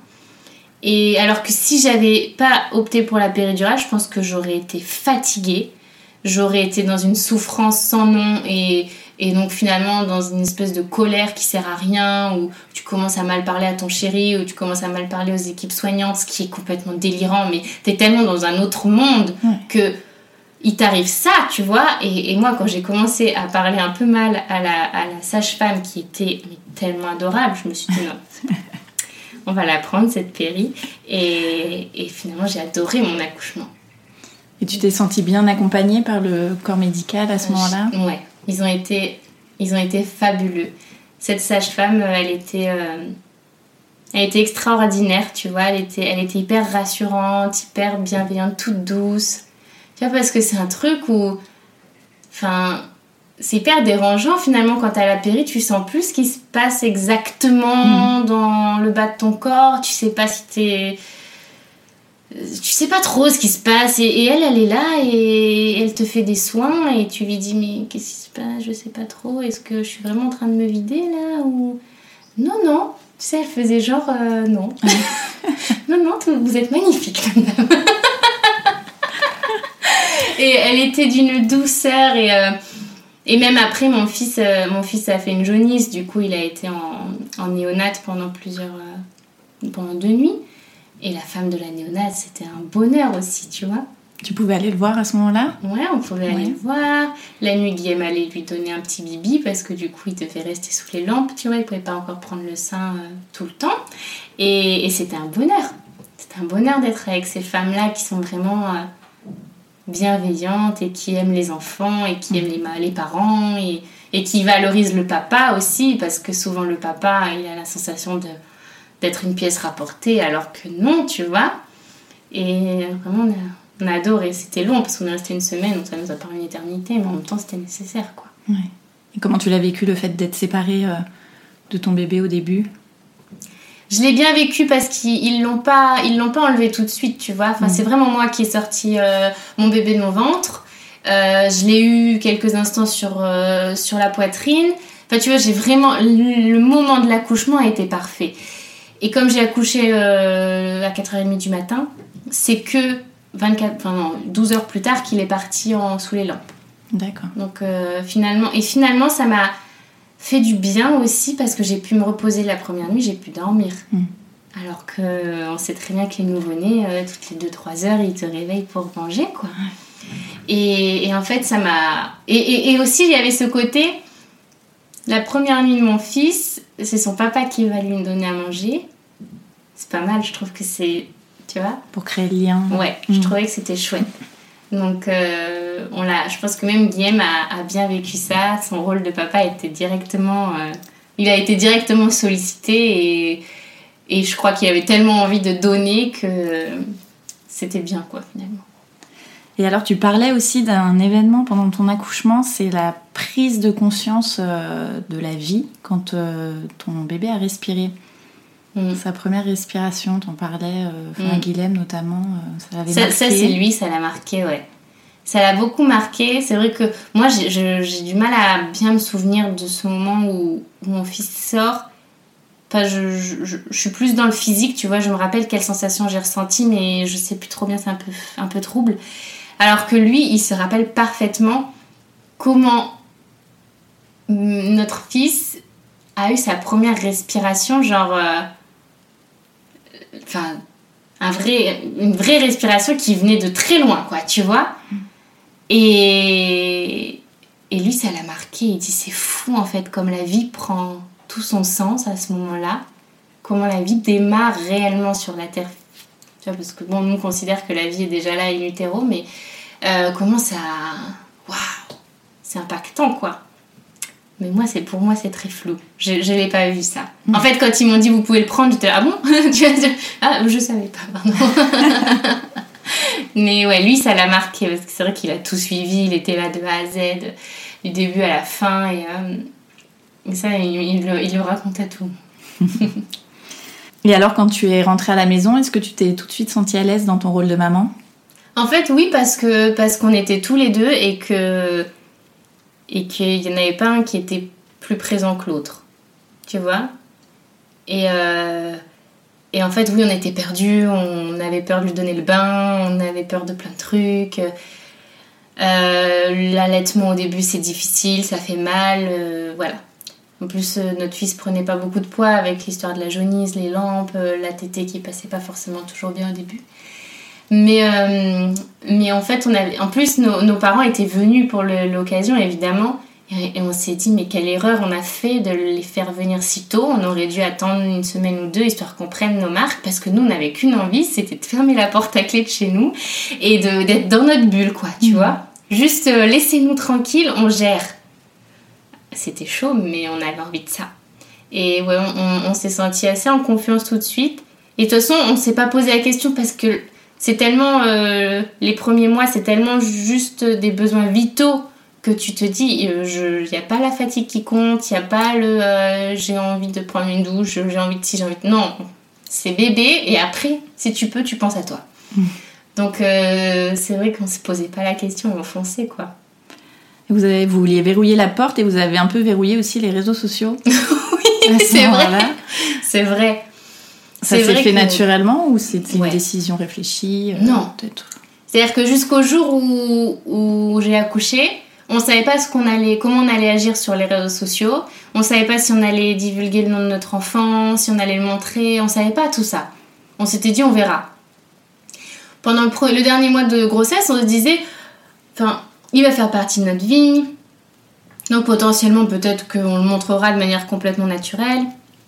Et alors que si j'avais pas opté pour la péridurale, je pense que j'aurais été fatiguée, j'aurais été dans une souffrance sans nom et, et donc finalement dans une espèce de colère qui sert à rien, où tu commences à mal parler à ton chéri, où tu commences à mal parler aux équipes soignantes, ce qui est complètement délirant, mais t'es tellement dans un autre monde ouais. que il t'arrive ça, tu vois. Et, et moi, quand j'ai commencé à parler un peu mal à la, à la sage-femme qui était mais, tellement adorable, je me suis dit non, on va la prendre cette péri. Et, et finalement, j'ai adoré mon accouchement. Et tu t'es sentie bien accompagnée par le corps médical à ce euh, moment-là? je, Ouais, ils ont été, ils ont été fabuleux. Cette sage-femme, elle était, euh, elle était extraordinaire, tu vois. Elle était, elle était hyper rassurante, hyper bienveillante, toute douce. Tu vois, parce que c'est un truc où... Enfin, c'est hyper dérangeant, finalement, quand t'as la péri, tu sens plus ce qui se passe exactement mmh. dans le bas de ton corps. Tu sais pas si t'es... Tu sais pas trop ce qui se passe. Et, et elle, elle est là et elle te fait des soins et tu lui dis, mais qu'est-ce qui se passe? Je sais pas trop. Est-ce que je suis vraiment en train de me vider, là? Ou... Non, non. Tu sais, elle faisait genre, euh, non. non, non, tout, vous êtes magnifique, madame. Et elle était d'une douceur et, euh, et même après mon fils, euh, mon fils a fait une jaunisse, du coup il a été en, en néonate pendant plusieurs euh, pendant deux nuits et la femme de la néonate c'était un bonheur aussi, tu vois. Tu pouvais aller le voir à ce moment-là? Ouais, on pouvait ouais. aller le voir. La nuit, Guillaume allait lui donner un petit bibi parce que du coup il devait rester sous les lampes, tu vois, il pouvait pas encore prendre le sein euh, tout le temps et, et c'était un bonheur, c'était un bonheur d'être avec ces femmes-là qui sont vraiment euh, bienveillante et qui aime les enfants et qui aime les, les parents et, et qui valorise le papa aussi parce que souvent le papa il a la sensation de, d'être une pièce rapportée alors que non, tu vois. Et vraiment on a, on a adoré. C'était long parce qu'on est resté une semaine donc ça nous a paru une éternité mais en même temps c'était nécessaire quoi. Ouais. Et comment tu l'as vécu le fait d'être séparée euh, de ton bébé au début? Je l'ai bien vécu parce qu'ils l'ont pas, ils l'ont pas enlevé tout de suite, tu vois. Enfin, mmh. c'est vraiment moi qui ai sorti euh, mon bébé de mon ventre. Euh, je l'ai eu quelques instants sur, euh, sur la poitrine. Enfin, tu vois, j'ai vraiment... Le, le moment de l'accouchement a été parfait. Et comme j'ai accouché euh, à quatre heures trente du matin, c'est que vingt-quatre, enfin non, douze heures plus tard qu'il est parti en, sous les lampes. D'accord. Donc, euh, finalement... Et finalement, ça m'a... fait du bien aussi parce que j'ai pu me reposer la première nuit, j'ai pu dormir. Mmh. Alors qu'on sait très bien que les nouveau-nés, euh, toutes les deux trois heures, ils te réveillent pour manger, quoi. Et, et en fait, ça m'a... Et, et, et aussi, il y avait ce côté... La première nuit de mon fils, c'est son papa qui va lui donner à manger. C'est pas mal, je trouve que c'est... Tu vois ? Pour créer le lien. Ouais, mmh. je trouvais que c'était chouette. Donc, euh, on l'a, je pense que même Guillaume a, a bien vécu ça. Son rôle de papa était directement... Euh, il a été directement sollicité et, et je crois qu'il avait tellement envie de donner que c'était bien, quoi, finalement. Et alors, tu parlais aussi d'un événement pendant ton accouchement, c'est la prise de conscience euh, de la vie quand euh, ton bébé a respiré. Mm. Sa première respiration, t'en parlais, euh, enfin, mm. Guilhem notamment, euh, ça l'avait ça, marqué. Ça, c'est lui, ça l'a marqué, ouais. Ça l'a beaucoup marqué. C'est vrai que moi, j'ai, je, j'ai du mal à bien me souvenir de ce moment où, où mon fils sort. Enfin, je, je, je, je suis plus dans le physique, tu vois. Je me rappelle quelle sensation j'ai ressentie, mais je sais plus trop bien, c'est un peu, un peu trouble. Alors que lui, il se rappelle parfaitement comment notre fils a eu sa première respiration, genre... Enfin, euh, un vrai, une vraie respiration qui venait de très loin, quoi, tu vois. Et, et lui, ça l'a marqué. Il dit, c'est fou, en fait, comme la vie prend tout son sens à ce moment-là. Comment la vie démarre réellement sur la Terre. Tu vois, parce que, bon, nous, on considère que la vie est déjà là in utero, mais euh, comment ça... Waouh, c'est impactant, quoi. Mais moi, c'est, pour moi, c'est très flou. Je ne l'ai pas vu, ça. Mmh. En fait, quand ils m'ont dit, vous pouvez le prendre, j'étais là, ah bon? Tu vas dire, ah, je savais pas, pardon. Mais ouais, lui, ça l'a marqué, parce que c'est vrai qu'il a tout suivi, il était là de A à Z, du début à la fin, et, euh, et ça, il, il, le, il le racontait tout. Et alors, quand tu es rentrée à la maison, est-ce que tu t'es tout de suite sentie à l'aise dans ton rôle de maman? En fait, oui, parce, que, parce qu'on était tous les deux, et que... et qu'il n'y en avait pas un qui était plus présent que l'autre, tu vois. Et, euh, et en fait, oui, on était perdus, on avait peur de lui donner le bain, on avait peur de plein de trucs. Euh, l'allaitement au début, c'est difficile, ça fait mal, euh, voilà. En plus, euh, notre fils prenait pas beaucoup de poids avec l'histoire de la jaunisse, les lampes, euh, la tétée qui passait pas forcément toujours bien au début. Mais, euh, mais en fait, on avait, en plus, nos, nos parents étaient venus pour le, l'occasion, évidemment. Et, et on s'est dit, mais quelle erreur on a fait de les faire venir si tôt. On aurait dû attendre une semaine ou deux, histoire qu'on prenne nos marques. Parce que nous, on n'avait qu'une envie, c'était de fermer la porte à clé de chez nous. Et de, d'être dans notre bulle, quoi, tu mmh. vois. Juste, euh, laissez-nous tranquilles, on gère. C'était chaud, mais on avait envie de ça. Et ouais, on, on, on s'est sentis assez en confiance tout de suite. Et de toute façon, on ne s'est pas posé la question parce que... C'est tellement, euh, les premiers mois, c'est tellement juste des besoins vitaux que tu te dis, il n'y a pas la fatigue qui compte, il n'y a pas le euh, j'ai envie de prendre une douche, j'ai envie de ci, j'ai envie de... Non, c'est bébé et après, si tu peux, tu penses à toi. Mmh. Donc, euh, c'est vrai qu'on ne se posait pas la question, on fonçait, quoi. Vous, avez, vous vouliez verrouiller la porte et vous avez un peu verrouillé aussi les réseaux sociaux. Oui, c'est vrai. C'est vrai. Ça c'est s'est fait que... naturellement ou c'était ouais. une décision réfléchie euh, Non. Peut-être. C'est-à-dire que jusqu'au jour où, où j'ai accouché, on ne savait pas ce qu'on allait, comment on allait agir sur les réseaux sociaux. On ne savait pas si on allait divulguer le nom de notre enfant, si on allait le montrer. On ne savait pas tout ça. On s'était dit, on verra. Pendant le, pro- le dernier mois de grossesse, on se disait, enfin, il va faire partie de notre vie. Donc potentiellement, peut-être qu'on le montrera de manière complètement naturelle.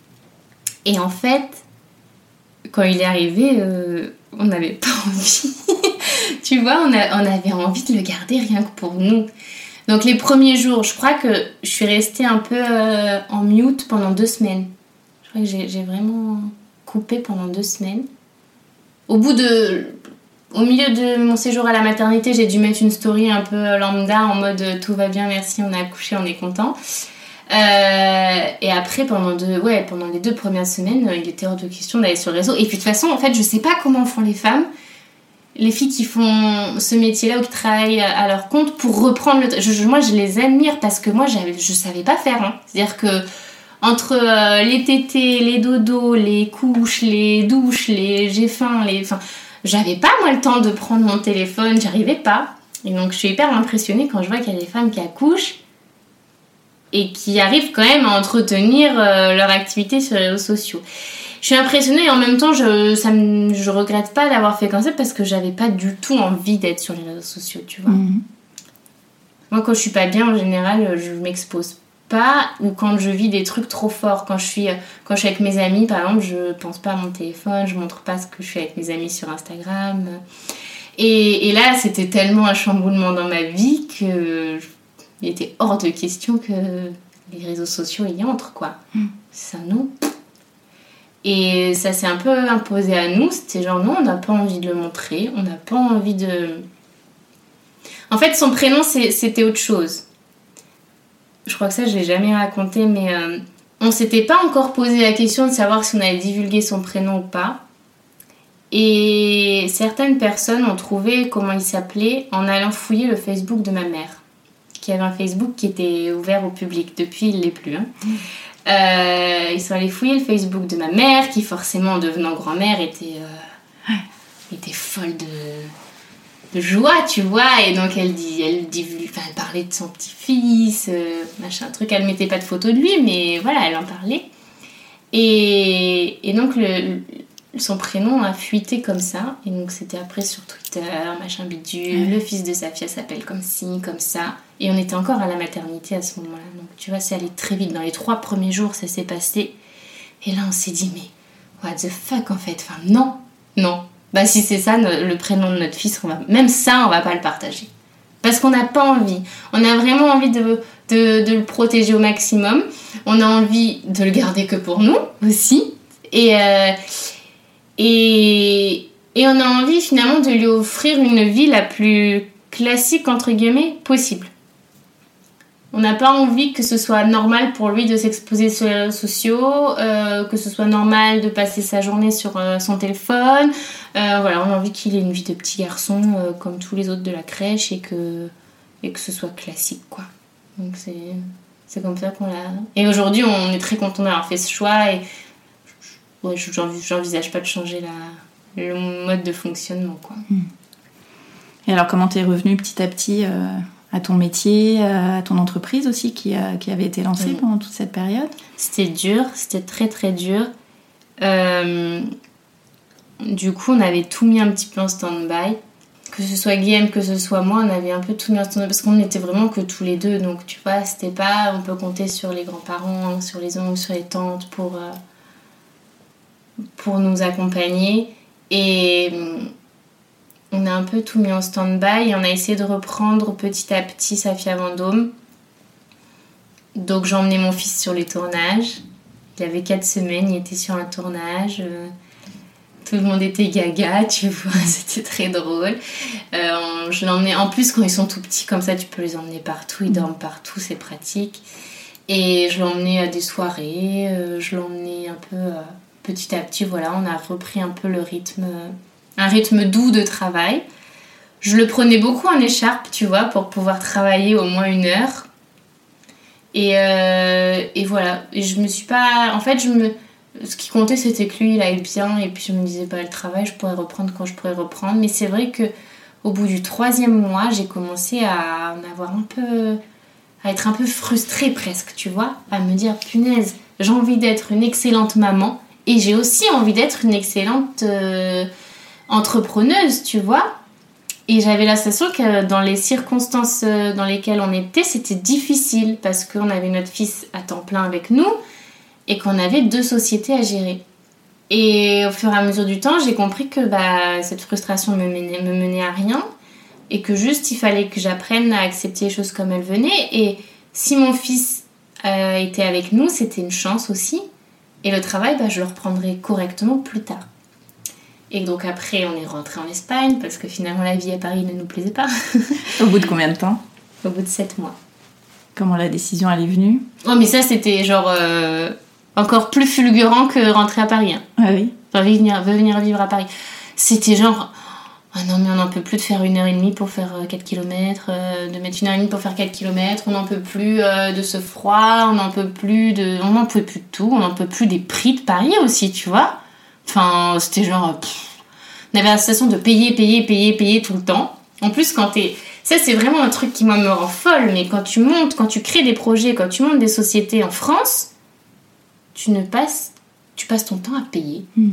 Et en fait... Quand il est arrivé, euh, on n'avait pas envie. Tu vois, on, a, on avait envie de le garder rien que pour nous. Donc les premiers jours, je crois que je suis restée un peu euh, en mute pendant deux semaines. Je crois que j'ai, j'ai vraiment coupé pendant deux semaines. Au bout de... Au milieu de mon séjour à la maternité, j'ai dû mettre une story un peu lambda en mode « tout va bien, merci, on a accouché, on est content ». Euh, et après pendant, deux, ouais, pendant les deux premières semaines il était hors de question d'aller sur le réseau et puis de toute façon en fait je sais pas comment font les femmes, les filles qui font ce métier là ou qui travaillent à leur compte pour reprendre le je, je, moi je les admire parce que moi j'avais, je savais pas faire hein. C'est à dire que entre euh, les tétés, les dodos, les couches, les douches, les j'ai faim, les... Enfin, j'avais pas moi le temps de prendre mon téléphone, j'arrivais pas et donc je suis hyper impressionnée quand je vois qu'il y a des femmes qui accouchent et qui arrivent quand même à entretenir euh, leur activité sur les réseaux sociaux. Je suis impressionnée et en même temps, je ça me, je regrette pas d'avoir fait comme ça parce que j'avais pas du tout envie d'être sur les réseaux sociaux, tu vois. Mmh. Moi, quand je suis pas bien, en général, je m'expose pas ou quand je vis des trucs trop forts. Quand je suis, quand je suis avec mes amis, par exemple, je pense pas à mon téléphone, je montre pas ce que je fais avec mes amis sur Instagram. Et, et là, c'était tellement un chamboulement dans ma vie que... Il était hors de question que les réseaux sociaux y entrent, quoi. Mm. Ça, non. Et ça s'est un peu imposé à nous. C'était genre, non, on n'a pas envie de le montrer. On n'a pas envie de... En fait, son prénom, c'est, c'était autre chose. Je crois que ça, je ne l'ai jamais raconté, mais euh, on ne s'était pas encore posé la question de savoir si on allait divulguer son prénom ou pas. Et certaines personnes ont trouvé comment il s'appelait en allant fouiller le Facebook de ma mère. Qui avait un Facebook qui était ouvert au public. Depuis, il ne l'est plus. Hein. Mmh. Euh, ils sont allés fouiller le Facebook de ma mère, qui forcément, en devenant grand-mère, était, euh, était folle de, de joie, tu vois. Et donc elle dit, elle dit, enfin, elle parlait de son petit-fils, euh, machin truc. Elle mettait pas de photo de lui, mais voilà, elle en parlait. Et, et donc le, son prénom a fuité comme ça. Et donc c'était après sur Twitter, machin bidule. Le fils de Safia s'appelle comme ci, comme ça. Et on était encore à la maternité à ce moment-là. Donc tu vois, c'est allé très vite. Dans les trois premiers jours, ça s'est passé. Et là, on s'est dit, mais what the fuck en fait. Enfin, non, non. Bah si c'est ça, le prénom de notre fils, on va, même ça, on va pas le partager. Parce qu'on n'a pas envie. On a vraiment envie de, de, de le protéger au maximum. On a envie de le garder que pour nous aussi. Et, euh, et, et on a envie finalement de lui offrir une vie la plus classique, entre guillemets, possible. On n'a pas envie que ce soit normal pour lui de s'exposer sur les réseaux sociaux, euh, que ce soit normal de passer sa journée sur euh, son téléphone. Euh, voilà, on a envie qu'il ait une vie de petit garçon euh, comme tous les autres de la crèche et que, et que ce soit classique, quoi. Donc c'est, c'est comme ça qu'on l'a... Et aujourd'hui, on est très content d'avoir fait ce choix et ouais, j'envisage pas de changer la, le mode de fonctionnement, quoi. Et alors, comment t'es revenue petit à petit euh... à ton métier, à ton entreprise aussi qui, a, qui avait été lancée oui. pendant toute cette période? C'était dur, c'était très très dur. Euh, du coup, on avait tout mis un petit peu en stand-by. Que ce soit Guillaume, que ce soit moi, on avait un peu tout mis en stand-by parce qu'on n'était vraiment que tous les deux. Donc, tu vois, c'était pas... On peut compter sur les grands-parents, sur les oncles, sur les tantes pour, euh, pour nous accompagner. Et... on a un peu tout mis en stand-by et on a essayé de reprendre petit à petit Safia Vendôme. Donc j'ai emmené mon fils sur les tournages. Il avait quatre semaines, il était sur un tournage. Tout le monde était gaga, tu vois, c'était très drôle. Euh, je l'emmenais, en plus quand ils sont tout petits comme ça, tu peux les emmener partout, ils dorment partout, c'est pratique. Et je l'emmenais à des soirées, je l'emmenais un peu petit à petit, voilà, on a repris un peu le rythme... un rythme doux de travail. Je le prenais beaucoup en écharpe, tu vois, pour pouvoir travailler au moins une heure. Et, euh, et voilà. Et je me suis pas... En fait, je me... ce qui comptait, c'était que lui, il aille bien. Et puis, je me disais, bah, le travail, je pourrais reprendre quand je pourrais reprendre. Mais c'est vrai qu'au bout du troisième mois, j'ai commencé à en avoir un peu... à être un peu frustrée presque, tu vois. À me dire, punaise, j'ai envie d'être une excellente maman. Et j'ai aussi envie d'être une excellente... Euh, entrepreneuse, tu vois. Et j'avais la sensation que dans les circonstances dans lesquelles on était, c'était difficile parce qu'on avait notre fils à temps plein avec nous et qu'on avait deux sociétés à gérer. Et au fur et à mesure du temps, j'ai compris que bah, cette frustration me menait, me menait à rien et que juste il fallait que j'apprenne à accepter les choses comme elles venaient. Et si mon fils euh, était avec nous, c'était une chance aussi. Et le travail, bah, je le reprendrai correctement plus tard. Et donc après, on est rentré en Espagne parce que finalement la vie à Paris ne nous plaisait pas. Au bout de combien de temps? Au bout de sept mois. Comment la décision elle est venue? Oh mais ça c'était genre euh, encore plus fulgurant que rentrer à Paris. Hein. Ah oui. Enfin venir, venir vivre à Paris. C'était genre, oh non mais on n'en peut plus de faire une heure et demie pour faire quatre kilomètres, euh, de mettre une heure et demie pour faire quatre kilomètres, on n'en peut plus euh, de ce froid, on n'en peut plus de... On n'en peut plus de tout, on n'en peut plus des prix de Paris aussi, tu vois. Enfin, c'était genre... Pff, on avait la sensation de payer, payer, payer, payer tout le temps. En plus, quand t'es... Ça, c'est vraiment un truc qui moi me rend folle, mais quand tu montes, quand tu crées des projets, quand tu montes des sociétés en France, tu ne passes... Tu passes ton temps à payer. Mm.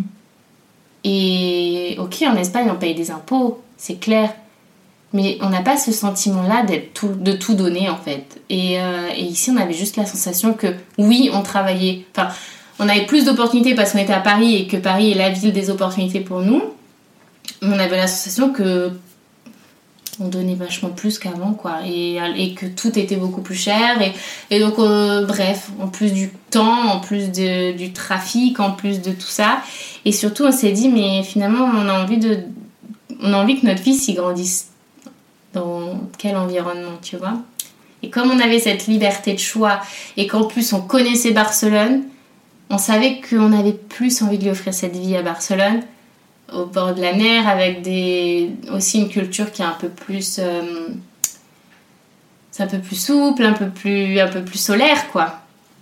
Et ok, en Espagne, on paye des impôts, c'est clair. Mais on n'a pas ce sentiment-là d'être tout, de tout donner, en fait. Et, euh, et ici, on avait juste la sensation que, oui, on travaillait... Enfin... On avait plus d'opportunités parce qu'on était à Paris et que Paris est la ville des opportunités pour nous. On avait la sensation que on donnait vachement plus qu'avant, quoi. Et, et que tout était beaucoup plus cher. Et, et donc, euh, bref, en plus du temps, en plus de, du trafic, en plus de tout ça. Et surtout, on s'est dit, mais finalement, on a envie, de, on a envie que notre fils il grandisse dans quel environnement, tu vois. Et comme on avait cette liberté de choix et qu'en plus, on connaissait Barcelone, on savait qu'on avait plus envie de lui offrir cette vie à Barcelone, au bord de la mer, avec des... aussi une culture qui est un peu plus... Euh... c'est un peu plus souple, un peu plus, un peu plus solaire, quoi.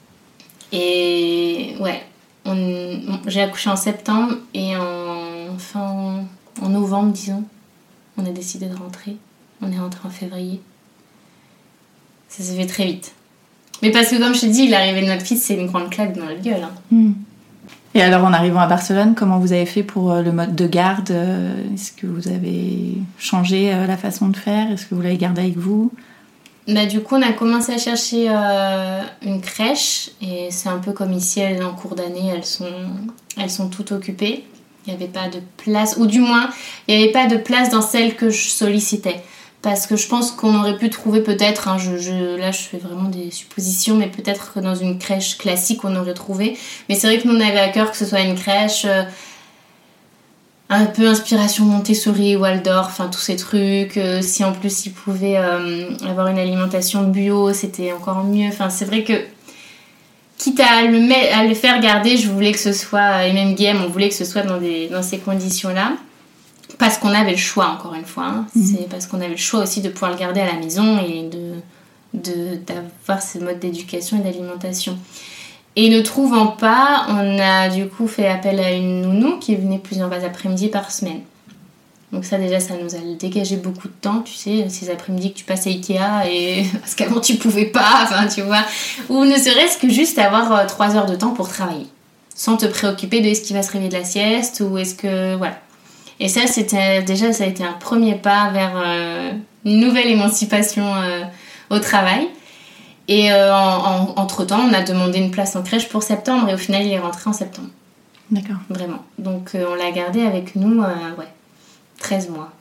Et ouais, on... j'ai accouché en septembre et en, fin... en novembre, disons, on a décidé de rentrer. On est rentré en février. Ça s'est fait très vite. Mais parce que comme je te dis, l'arrivée de notre fils, c'est une grande claque dans la gueule. Hein. Mmh. Et alors, en arrivant à Barcelone, comment vous avez fait pour le mode de garde ? Est-ce que vous avez changé la façon de faire ? Est-ce que vous l'avez gardé avec vous ? Bah, du coup, on a commencé à chercher euh, une crèche. Et c'est un peu comme ici, elles, en cours d'année, elles sont, elles sont toutes occupées. Il n'y avait pas de place, ou du moins, il n'y avait pas de place dans celle que je sollicitais. Parce que je pense qu'on aurait pu trouver peut-être, hein, je, je, là je fais vraiment des suppositions, mais peut-être que dans une crèche classique on aurait trouvé. Mais c'est vrai que nous on avait à cœur que ce soit une crèche euh, un peu inspiration Montessori, Waldorf, enfin tous ces trucs. Euh, si en plus ils pouvaient euh, avoir une alimentation bio, c'était encore mieux. Enfin c'est vrai que quitte à le, met, à le faire garder, je voulais que ce soit, et même Guillaume, on voulait que ce soit dans, des, dans ces conditions-là. Parce qu'on avait le choix, encore une fois. Hein. Mmh. C'est parce qu'on avait le choix aussi de pouvoir le garder à la maison et de, de, d'avoir ce mode d'éducation et d'alimentation. Et ne trouvant pas, on a du coup fait appel à une nounou qui venait plusieurs après-midi par semaine. Donc ça déjà, ça nous a dégagé beaucoup de temps, tu sais, ces après-midi que tu passes à Ikea, et... parce qu'avant tu pouvais pas, enfin tu vois. Ou ne serait-ce que juste avoir trois heures de temps pour travailler. Sans te préoccuper de est-ce qu'il va se réveiller de la sieste ou est-ce que... Voilà. Et ça, c'était déjà, ça a été un premier pas vers euh, une nouvelle émancipation euh, au travail. Et euh, en, en, entre-temps, on a demandé une place en crèche pour septembre et au final, il est rentré en septembre. D'accord. Vraiment. Donc, euh, on l'a gardé avec nous, euh, ouais, treize mois.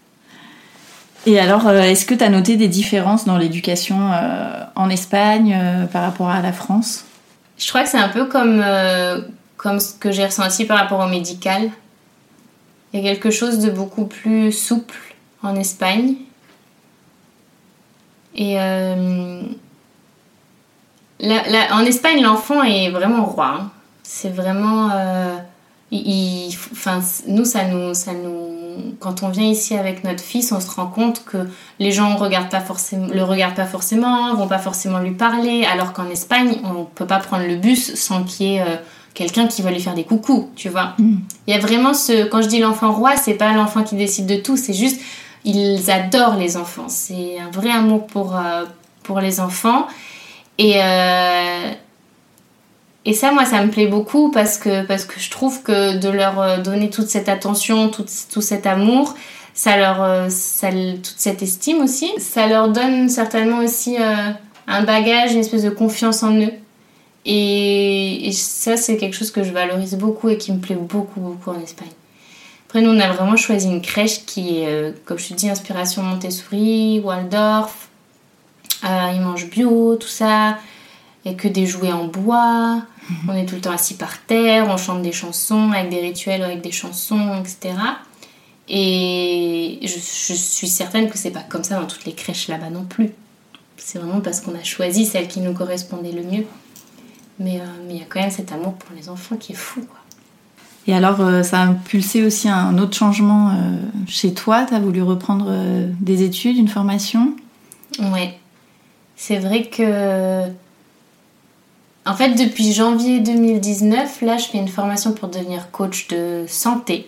Et alors, euh, est-ce que tu as noté des différences dans l'éducation euh, en Espagne euh, par rapport à la France ? Je crois que c'est un peu comme, euh, comme ce que j'ai ressenti par rapport au médical. Il y a quelque chose de beaucoup plus souple en Espagne. Et euh, la, la, en Espagne, l'enfant est vraiment roi. Hein. C'est vraiment... Euh, il, il, enfin, nous, ça nous, ça nous... Quand on vient ici avec notre fils, on se rend compte que les gens regardent pas forcément, le regardent pas forcément, vont pas forcément lui parler, alors qu'en Espagne, on peut pas prendre le bus sans qu'il y ait... Euh, quelqu'un qui va lui faire des coucous, tu vois. Mm. Il y a vraiment ce... Quand je dis l'enfant roi, c'est pas l'enfant qui décide de tout, c'est juste... Ils adorent les enfants. C'est un vrai amour pour, euh, pour les enfants. Et, euh, et ça, moi, ça me plaît beaucoup parce que, parce que je trouve que de leur donner toute cette attention, tout, tout cet amour, ça leur... Ça, toute cette estime aussi, ça leur donne certainement aussi euh, un bagage, une espèce de confiance en eux. Et, et ça, c'est quelque chose que je valorise beaucoup et qui me plaît beaucoup, beaucoup en Espagne. Après, nous, on a vraiment choisi une crèche qui est, euh, comme je te dis, inspiration Montessori, Waldorf. Euh, ils mangent bio, tout ça. Il n'y a que des jouets en bois. Mmh. On est tout le temps assis par terre. On chante des chansons avec des rituels, avec des chansons, et cetera. Et je, je suis certaine que c'est pas comme ça dans toutes les crèches là-bas non plus. C'est vraiment parce qu'on a choisi celle qui nous correspondait le mieux. Mais euh, mais il y a quand même cet amour pour les enfants qui est fou, quoi. Et alors, euh, ça a impulsé aussi un autre changement euh, chez toi. Tu as voulu reprendre euh, des études, une formation ? Ouais. C'est vrai que... En fait, depuis janvier deux mille dix-neuf, là, je fais une formation pour devenir coach de santé.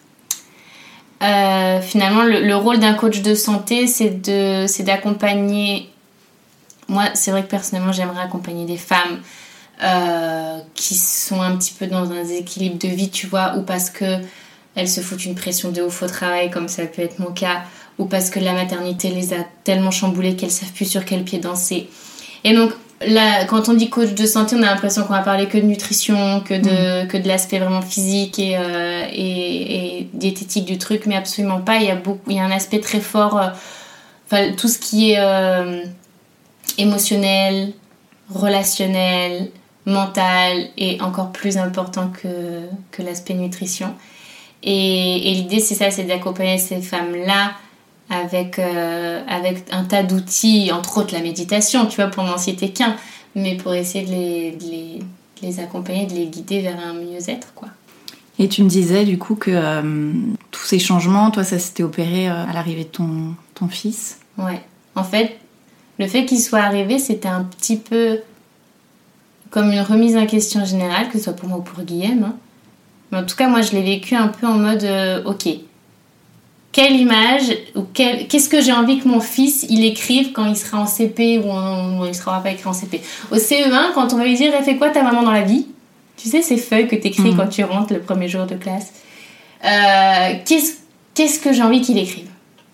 Euh, finalement, le, le rôle d'un coach de santé, c'est, de, c'est d'accompagner... Moi, c'est vrai que personnellement, j'aimerais accompagner des femmes Euh, qui sont un petit peu dans un déséquilibre de vie, tu vois, ou parce qu'elles se foutent une pression de ouf au travail, comme ça peut être mon cas, ou parce que la maternité les a tellement chamboulées qu'elles savent plus sur quel pied danser. Et donc, là, quand on dit coach de santé, on a l'impression qu'on va parler que de nutrition, que de, mmh. que de l'aspect vraiment physique et, euh, et, et diététique du truc, mais absolument pas. Il y a, beaucoup, il y a un aspect très fort, euh, enfin, tout ce qui est euh, émotionnel, relationnel, mental est encore plus important que, que l'aspect nutrition. Et, et l'idée, c'est ça, c'est d'accompagner ces femmes-là avec, euh, avec un tas d'outils, entre autres la méditation, tu vois, pour n'en citer qu'un, mais pour essayer de les, de les, de les accompagner, de les guider vers un mieux-être, quoi. Et tu me disais, du coup, que euh, tous ces changements, toi, ça s'était opéré euh, à l'arrivée de ton, ton fils ? Ouais. En fait, le fait qu'il soit arrivé, c'était un petit peu... comme une remise en question générale, que ce soit pour moi ou pour Guillaume. Hein. Mais en tout cas, moi, je l'ai vécu un peu en mode, euh, ok, quelle image ou quel, qu'est-ce que j'ai envie que mon fils il écrive quand il sera en C P ou en, il ne sera pas écrit en C P. Au C E un, quand on va lui dire « Fais quoi ta maman dans la vie ?» Tu sais, ces feuilles que tu écris mmh. quand tu rentres le premier jour de classe. Euh, qu'est-ce, qu'est-ce que j'ai envie qu'il écrive ?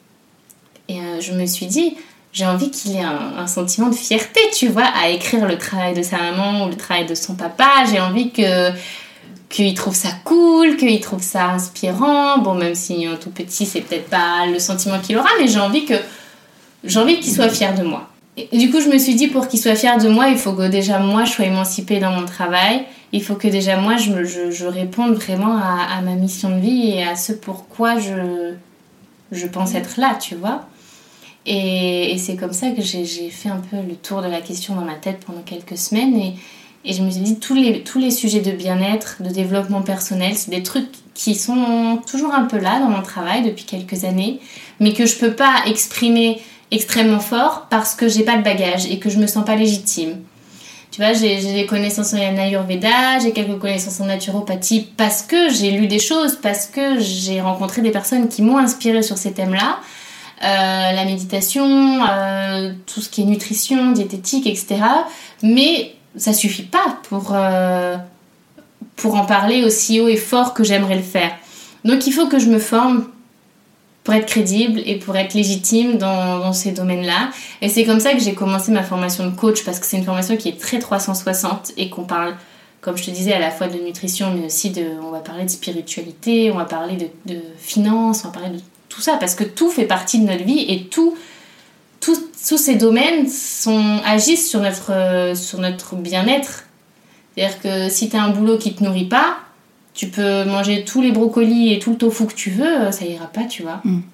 Et euh, je me suis dit, j'ai envie qu'il ait un, un sentiment de fierté, tu vois, à écrire le travail de sa maman ou le travail de son papa. J'ai envie que... qu'il trouve ça cool, qu'il trouve ça inspirant. Bon, même si un tout petit, c'est peut-être pas le sentiment qu'il aura, mais j'ai envie que j'ai envie qu'il soit fier de moi. Et du coup, je me suis dit, pour qu'il soit fier de moi, il faut que déjà moi, je sois émancipée dans mon travail. Il faut que déjà moi, je, me, je, je réponde vraiment à, à ma mission de vie et à ce pourquoi je, je pense être là, tu vois. Et, et c'est comme ça que j'ai, j'ai fait un peu le tour de la question dans ma tête pendant quelques semaines. Et, et je me suis dit, tous les, tous les sujets de bien-être, de développement personnel, c'est des trucs qui sont toujours un peu là dans mon travail depuis quelques années, mais que je peux pas exprimer extrêmement fort parce que j'ai pas de bagage et que je me sens pas légitime. Tu vois, j'ai, j'ai des connaissances en Ayurveda, j'ai quelques connaissances en naturopathie parce que j'ai lu des choses, parce que j'ai rencontré des personnes qui m'ont inspirée sur ces thèmes-là. Euh, la méditation, euh, tout ce qui est nutrition, diététique, et cetera. Mais ça suffit pas pour, euh, pour en parler aussi haut et fort que j'aimerais le faire. Donc il faut que je me forme pour être crédible et pour être légitime dans, dans ces domaines-là. Et c'est comme ça que j'ai commencé ma formation de coach, parce que c'est une formation qui est très trois cent soixante et qu'on parle, comme je te disais, à la fois de nutrition, mais aussi de, on va parler de spiritualité, on va parler de, de finances, on va parler de tout ça, parce que tout fait partie de notre vie et tout, tout, tous ces domaines sont, agissent sur notre, euh, sur notre bien-être. C'est-à-dire que si tu as un boulot qui ne te nourrit pas, tu peux manger tous les brocolis et tout le tofu que tu veux, ça ira pas, tu vois. Mm.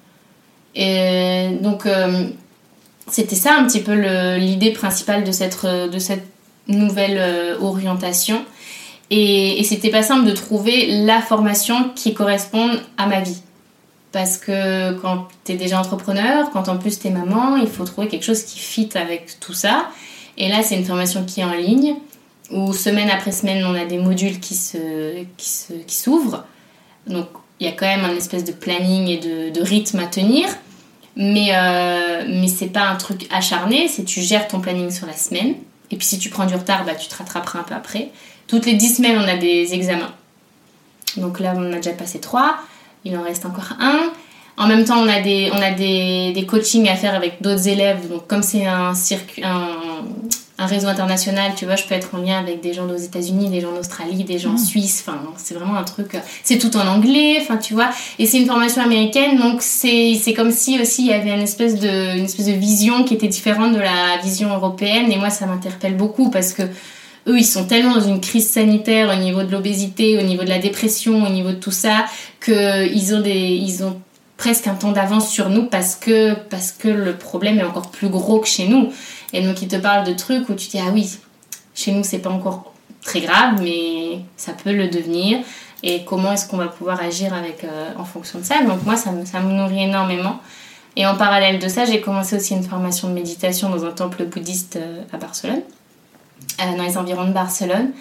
Et donc, euh, c'était ça un petit peu le, l'idée principale de cette, de cette nouvelle euh, orientation. Et, et c'était pas simple de trouver la formation qui corresponde à ma vie. Parce que quand t'es déjà entrepreneur, quand en plus t'es maman, il faut trouver quelque chose qui fit avec tout ça. Et là, c'est une formation qui est en ligne, où semaine après semaine, on a des modules qui, se, qui, se, qui s'ouvrent. Donc, il y a quand même un espèce de planning et de, de rythme à tenir. Mais, euh, mais c'est pas un truc acharné, c'est tu gères ton planning sur la semaine. Et puis si tu prends du retard, bah, tu te rattraperas un peu après. Toutes les dix semaines, on a des examens. Donc là, on a déjà passé trois. Il en reste encore un. En même temps, on a des, on a des, des coachings à faire avec d'autres élèves. Donc, comme c'est un, circuit, un, un réseau international, tu vois, je peux être en lien avec des gens aux États-Unis, des gens en Australie, des gens en Suisse. Enfin, c'est vraiment un truc... C'est tout en anglais, enfin, tu vois. Et c'est une formation américaine, donc c'est, c'est comme si aussi il y avait une espèce, de, une espèce de vision qui était différente de la vision européenne. Et moi, ça m'interpelle beaucoup parce que eux, ils sont tellement dans une crise sanitaire au niveau de l'obésité, au niveau de la dépression, au niveau de tout ça, qu'ils ont, des, ils ont presque un temps d'avance sur nous parce que, parce que le problème est encore plus gros que chez nous. Et donc, ils te parlent de trucs où tu te dis « Ah oui, chez nous, c'est pas encore très grave, mais ça peut le devenir. Et comment est-ce qu'on va pouvoir agir avec, euh, en fonction de ça ?» Donc moi, ça me, ça me nourrit énormément. Et en parallèle de ça, j'ai commencé aussi une formation de méditation dans un temple bouddhiste euh, à Barcelone. Euh, dans les environs de Barcelone.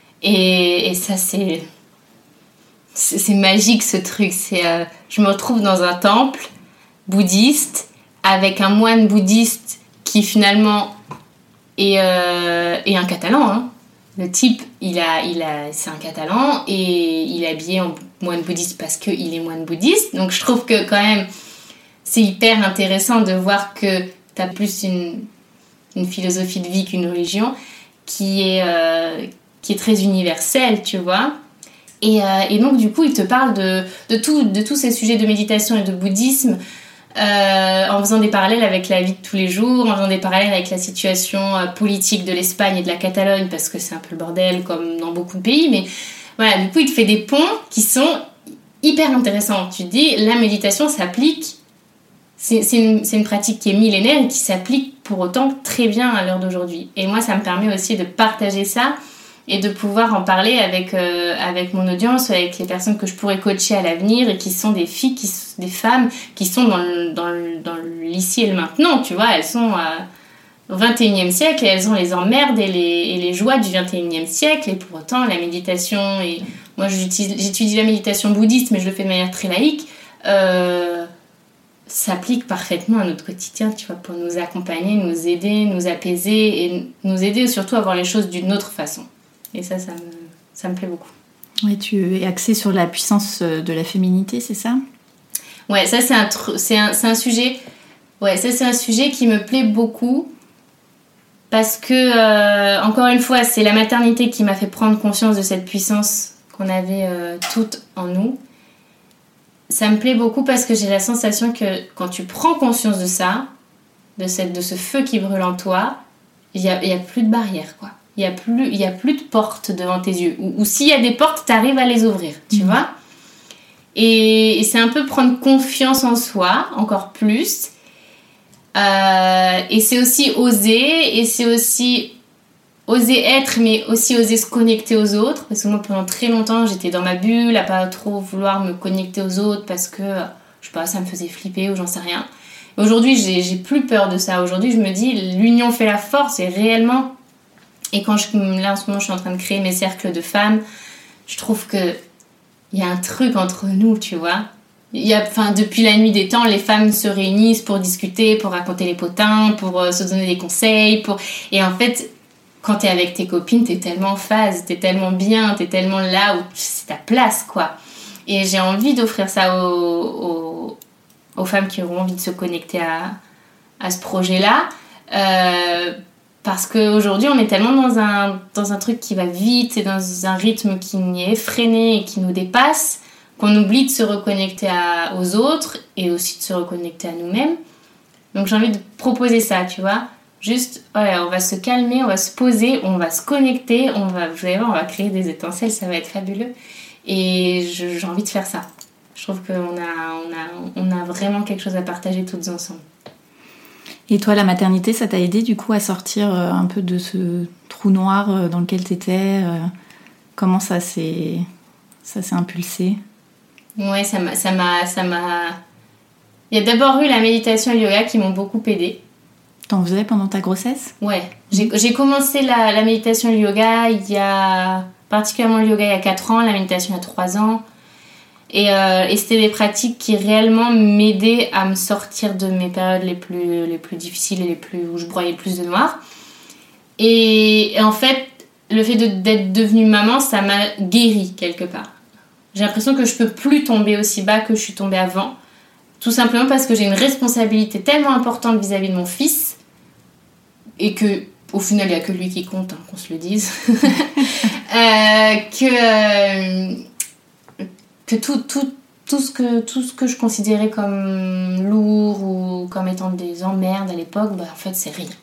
Et, et ça, c'est, c'est, c'est magique, ce truc. C'est, euh, je me retrouve dans un temple bouddhiste avec un moine bouddhiste qui, finalement, est, euh, est un Catalan. Hein. Le type, il a, il a, c'est un Catalan et il est habillé en moine bouddhiste parce qu'il est moine bouddhiste. Donc, je trouve que, quand même, c'est hyper intéressant de voir que tu as plus une, une philosophie de vie qu'une religion qui est, euh, qui est très universelle, tu vois. Et, euh, et donc, du coup, il te parle de, de, tout, de tous ces sujets de méditation et de bouddhisme euh, en faisant des parallèles avec la vie de tous les jours, en faisant des parallèles avec la situation euh, politique de l'Espagne et de la Catalogne, parce que c'est un peu le bordel, comme dans beaucoup de pays. Mais voilà, du coup, il te fait des ponts qui sont hyper intéressants. Tu te dis, la méditation s'applique... C'est, c'est, une, c'est une pratique qui est millénaire et qui s'applique pour autant très bien à l'heure d'aujourd'hui. Et moi, ça me permet aussi de partager ça et de pouvoir en parler avec, euh, avec mon audience, avec les personnes que je pourrais coacher à l'avenir et qui sont des filles, qui, des femmes qui sont dans le, dans le, dans l'ici et le maintenant, tu vois. Elles sont euh, au vingt et unième siècle et elles ont les emmerdes et les, et les joies du vingt et unième siècle. Et pour autant, la méditation... Et moi, j'étudie la méditation bouddhiste, mais je le fais de manière très laïque. Euh, s'applique parfaitement à notre quotidien, tu vois, pour nous accompagner, nous aider, nous apaiser et nous aider surtout à voir les choses d'une autre façon. Et ça, ça me, ça me plaît beaucoup. Ouais, tu es axée sur la puissance de la féminité, c'est ça ? Ouais, ça c'est un, tr- c'est un, c'est un sujet... Ouais, ça c'est un sujet qui me plaît beaucoup parce que, euh, encore une fois, c'est la maternité qui m'a fait prendre conscience de cette puissance qu'on avait euh, toutes en nous. Ça me plaît beaucoup parce que j'ai la sensation que quand tu prends conscience de ça, de, cette, de ce feu qui brûle en toi, il n'y a, y a plus de barrière, quoi. Il n'y a plus, il y a plus de portes devant tes yeux. Ou, ou s'il y a des portes, tu arrives à les ouvrir, tu mmh. vois. Et, et c'est un peu prendre confiance en soi, encore plus. Euh, et c'est aussi oser, et c'est aussi... oser être, mais aussi oser se connecter aux autres, parce que moi pendant très longtemps j'étais dans ma bulle à pas trop vouloir me connecter aux autres parce que je sais pas, ça me faisait flipper ou j'en sais rien. Et aujourd'hui j'ai, j'ai plus peur de ça. Aujourd'hui je me dis l'union fait la force, et réellement, et quand je, là en ce moment je suis en train de créer mes cercles de femmes, je trouve que il y a un truc entre nous, tu vois. Il y a, enfin, depuis la nuit des temps, les femmes se réunissent pour discuter, pour raconter les potins, pour euh, se donner des conseils, pour... et en fait quand t'es avec tes copines, t'es tellement en phase, t'es tellement bien, t'es tellement là où c'est ta place, quoi. Et j'ai envie d'offrir ça aux, aux, aux femmes qui auront envie de se connecter à, à ce projet-là. Euh, parce qu'aujourd'hui, on est tellement dans un, dans un truc qui va vite et dans un rythme qui est effréné et qui nous dépasse, qu'on oublie de se reconnecter à, aux autres et aussi de se reconnecter à nous-mêmes. Donc j'ai envie de proposer ça, tu vois. Juste, voilà, on va se calmer, on va se poser, on va se connecter, on va, vous allez voir, on va créer des étincelles, ça va être fabuleux. Et je, j'ai envie de faire ça. Je trouve qu'on a, on a, on a vraiment quelque chose à partager toutes ensemble. Et toi, la maternité, ça t'a aidé du coup à sortir un peu de ce trou noir dans lequel t'étais ? Comment ça s'est, ça s'est impulsé ? Ouais, ça m'a, ça m'a, ça m'a... Il y a d'abord eu la méditation et le yoga qui m'ont beaucoup aidée. T'en faisais pendant ta grossesse ? Ouais, j'ai, j'ai commencé la, la méditation et le yoga il y a... particulièrement le yoga il y a quatre ans, la méditation il y a trois ans. Et, euh, et c'était des pratiques qui réellement m'aidaient à me sortir de mes périodes les plus, les plus difficiles et les plus, où je broyais le plus de noir. Et, et en fait, le fait de, d'être devenue maman, ça m'a guérie quelque part. J'ai l'impression que je peux plus tomber aussi bas que je suis tombée avant. Tout simplement parce que j'ai une responsabilité tellement importante vis-à-vis de mon fils, et que, au final, il n'y a que lui qui compte, hein, qu'on se le dise, euh, que, euh, que, tout, tout, tout, ce que tout ce que je considérais comme lourd ou comme étant des emmerdes à l'époque, bah, en fait, c'est rien.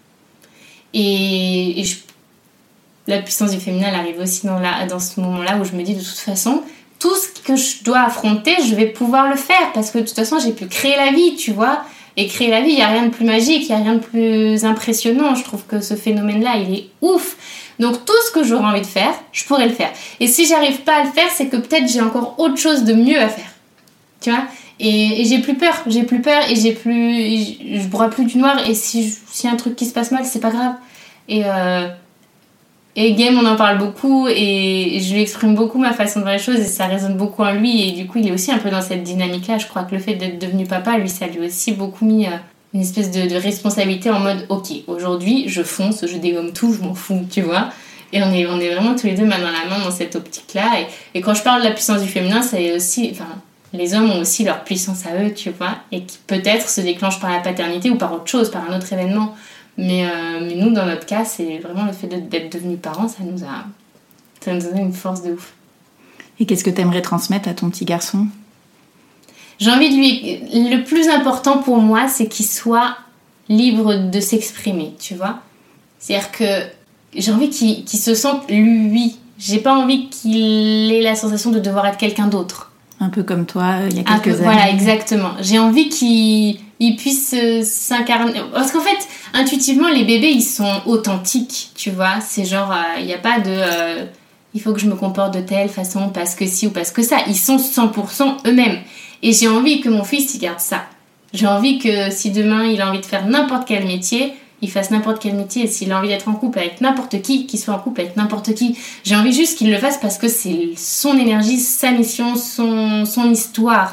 Et, et je, la puissance du féminin, elle arrive aussi dans, la, dans ce moment-là où je me dis, de toute façon, tout ce que je dois affronter, je vais pouvoir le faire, parce que de toute façon, j'ai pu créer la vie, tu vois. Et créer la vie, il n'y a rien de plus magique, il n'y a rien de plus impressionnant. Je trouve que ce phénomène-là, il est ouf. Donc tout ce que j'aurais envie de faire, je pourrais le faire. Et si j'arrive pas à le faire, c'est que peut-être j'ai encore autre chose de mieux à faire. Tu vois ? et, et j'ai plus peur, j'ai plus peur et j'ai plus... Et je broie plus du noir, et si s'il y a un truc qui se passe mal, c'est pas grave. Et... Euh, Et Game, on en parle beaucoup, et je lui exprime beaucoup ma façon de voir les choses, et ça résonne beaucoup en lui, et du coup il est aussi un peu dans cette dynamique-là. Je crois que le fait d'être devenu papa, lui, ça lui a aussi beaucoup mis euh, une espèce de, de responsabilité en mode ok, aujourd'hui je fonce, je dégomme tout, je m'en fous, tu vois. Et on est, on est vraiment tous les deux main dans la main dans cette optique-là. Et, et quand je parle de la puissance du féminin, c'est aussi... Enfin, les hommes ont aussi leur puissance à eux, tu vois, et qui peut-être se déclenche par la paternité ou par autre chose, par un autre événement. Mais, euh, mais nous, dans notre cas, c'est vraiment le fait de, d'être devenus parents, ça nous a, ça nous a donné une force de ouf. Et qu'est-ce que tu aimerais transmettre à ton petit garçon ? J'ai envie de lui... Le plus important pour moi, c'est qu'il soit libre de s'exprimer, tu vois. C'est-à-dire que j'ai envie qu'il, qu'il se sente lui. J'ai pas envie qu'il ait la sensation de devoir être quelqu'un d'autre. Un peu comme toi, il y a quelques peu, années. Voilà, exactement. J'ai envie qu'il... il puisse euh, s'incarner. Parce qu'en fait, intuitivement, les bébés, ils sont authentiques, tu vois. C'est genre, il euh, n'y a pas de... Euh, il faut que je me comporte de telle façon parce que ci ou parce que ça. Ils sont cent pour cent eux-mêmes. Et j'ai envie que mon fils, il garde ça. J'ai envie que si demain, il a envie de faire n'importe quel métier, il fasse n'importe quel métier. Et s'il a envie d'être en couple avec n'importe qui, qu'il soit en couple avec n'importe qui. J'ai envie juste qu'il le fasse parce que c'est son énergie, sa mission, son, son histoire.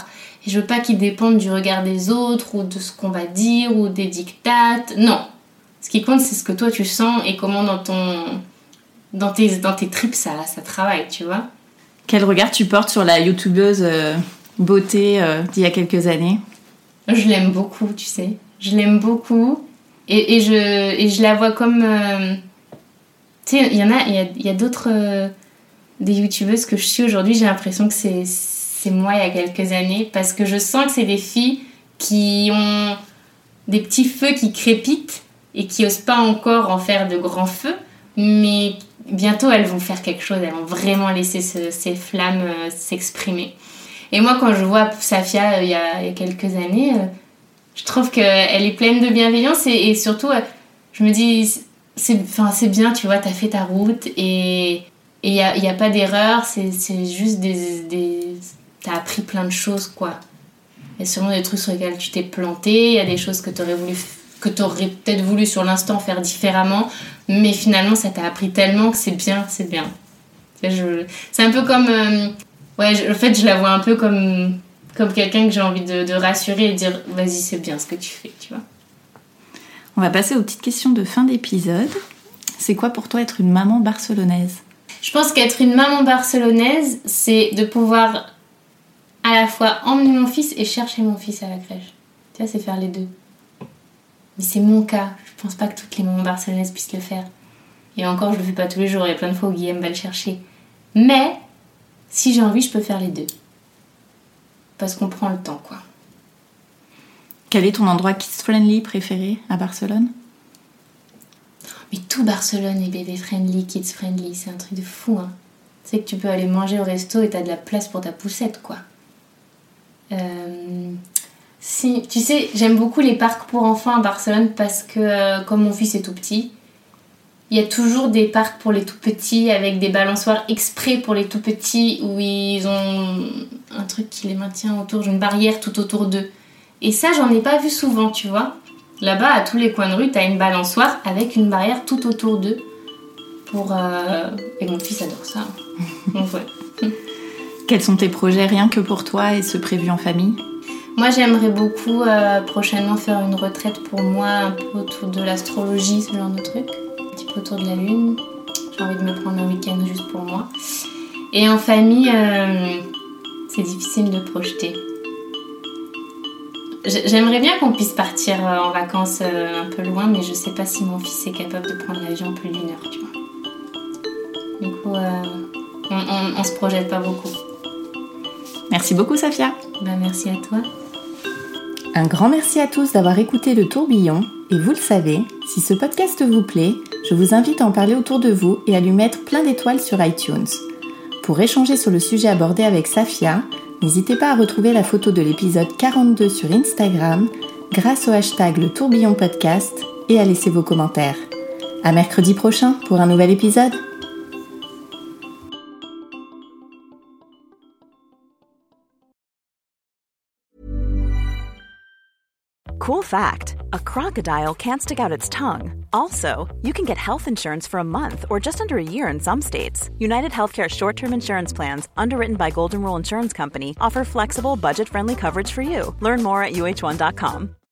Et je veux pas qu'ils dépendent du regard des autres ou de ce qu'on va dire ou des dictates. Non. Ce qui compte, c'est ce que toi tu sens et comment dans ton dans tes dans tes tripes ça ça travaille, tu vois. Quel regard tu portes sur la youtubeuse euh, beauté euh, d'il y a quelques années? Je l'aime beaucoup, tu sais. Je l'aime beaucoup et, et je et je la vois comme euh, tu sais, il y en a il y a il y a d'autres euh, des youtubeuses que je suis aujourd'hui, j'ai l'impression que c'est c'est moi il y a quelques années parce que je sens que c'est des filles qui ont des petits feux qui crépitent et qui osent pas encore en faire de grands feux, mais bientôt elles vont faire quelque chose, elles vont vraiment laisser ce, ces flammes euh, s'exprimer. Et moi quand je vois Safia euh, il, y a, il y a quelques années, euh, je trouve qu'elle est pleine de bienveillance et, et surtout euh, je me dis c'est, enfin, c'est bien, tu vois, t'as fait ta route et il n'y a, y a pas d'erreur, c'est, c'est juste des, des... t'as appris plein de choses, quoi. Il y a sûrement des trucs sur lesquels tu t'es planté, il y a des choses que t'aurais voulu, que t'aurais peut-être voulu sur l'instant faire différemment, mais finalement ça t'a appris tellement que c'est bien, c'est bien. Je, c'est un peu comme... Euh, ouais, je, en fait je la vois un peu comme, comme quelqu'un que j'ai envie de, de rassurer et de dire vas-y c'est bien ce que tu fais, tu vois. On va passer aux petites questions de fin d'épisode. C'est quoi pour toi être une maman barcelonaise ? Je pense qu'être une maman barcelonaise, c'est de pouvoir à la fois emmener mon fils et chercher mon fils à la crèche. Tu vois, c'est faire les deux. Mais c'est mon cas. Je pense pas que toutes les mamans barcelonaises puissent le faire. Et encore, je le fais pas tous les jours. Il y a plein de fois où Guillaume va le chercher. Mais, si j'ai envie, je peux faire les deux. Parce qu'on prend le temps, quoi. Quel est ton endroit kids-friendly préféré à Barcelone ? Mais tout Barcelone est bébé-friendly, kids-friendly. C'est un truc de fou, hein. Tu sais que tu peux aller manger au resto et t'as de la place pour ta poussette, quoi. Euh... Si, tu sais, j'aime beaucoup les parcs pour enfants à Barcelone parce que, euh, comme mon fils est tout petit, il y a toujours des parcs pour les tout petits avec des balançoires exprès pour les tout petits où ils ont un truc qui les maintient autour, une barrière tout autour d'eux. Et ça, j'en ai pas vu souvent, tu vois. Là-bas, à tous les coins de rue, t'as une balançoire avec une barrière tout autour d'eux. Pour, euh... Et mon fils adore ça. Donc, ouais. Quels sont tes projets rien que pour toi et ceux prévus en famille ? Moi, j'aimerais beaucoup euh, prochainement faire une retraite pour moi, un peu autour de l'astrologie, ce genre de truc. Un petit peu autour de la lune. J'ai envie de me prendre un week-end juste pour moi. Et en famille, euh, c'est difficile de projeter. J'aimerais bien qu'on puisse partir en vacances un peu loin, mais je sais pas si mon fils est capable de prendre l'avion plus d'une heure, tu vois. Du coup, euh, on, on, on se projette pas beaucoup. Merci beaucoup, Safia. Ben, merci à toi. Un grand merci à tous d'avoir écouté Le Tourbillon. Et vous le savez, si ce podcast vous plaît, je vous invite à en parler autour de vous et à lui mettre plein d'étoiles sur iTunes. Pour échanger sur le sujet abordé avec Safia, n'hésitez pas à retrouver la photo de l'épisode quarante-deux sur Instagram grâce au hashtag Le Tourbillon Podcast et à laisser vos commentaires. À mercredi prochain pour un nouvel épisode. Cool fact, a crocodile can't stick out its tongue. Also, you can get health insurance for a month or just under a year in some states. United Healthcare short-term insurance plans, underwritten by Golden Rule Insurance Company, offer flexible, budget-friendly coverage for you. Learn more at U H one dot com.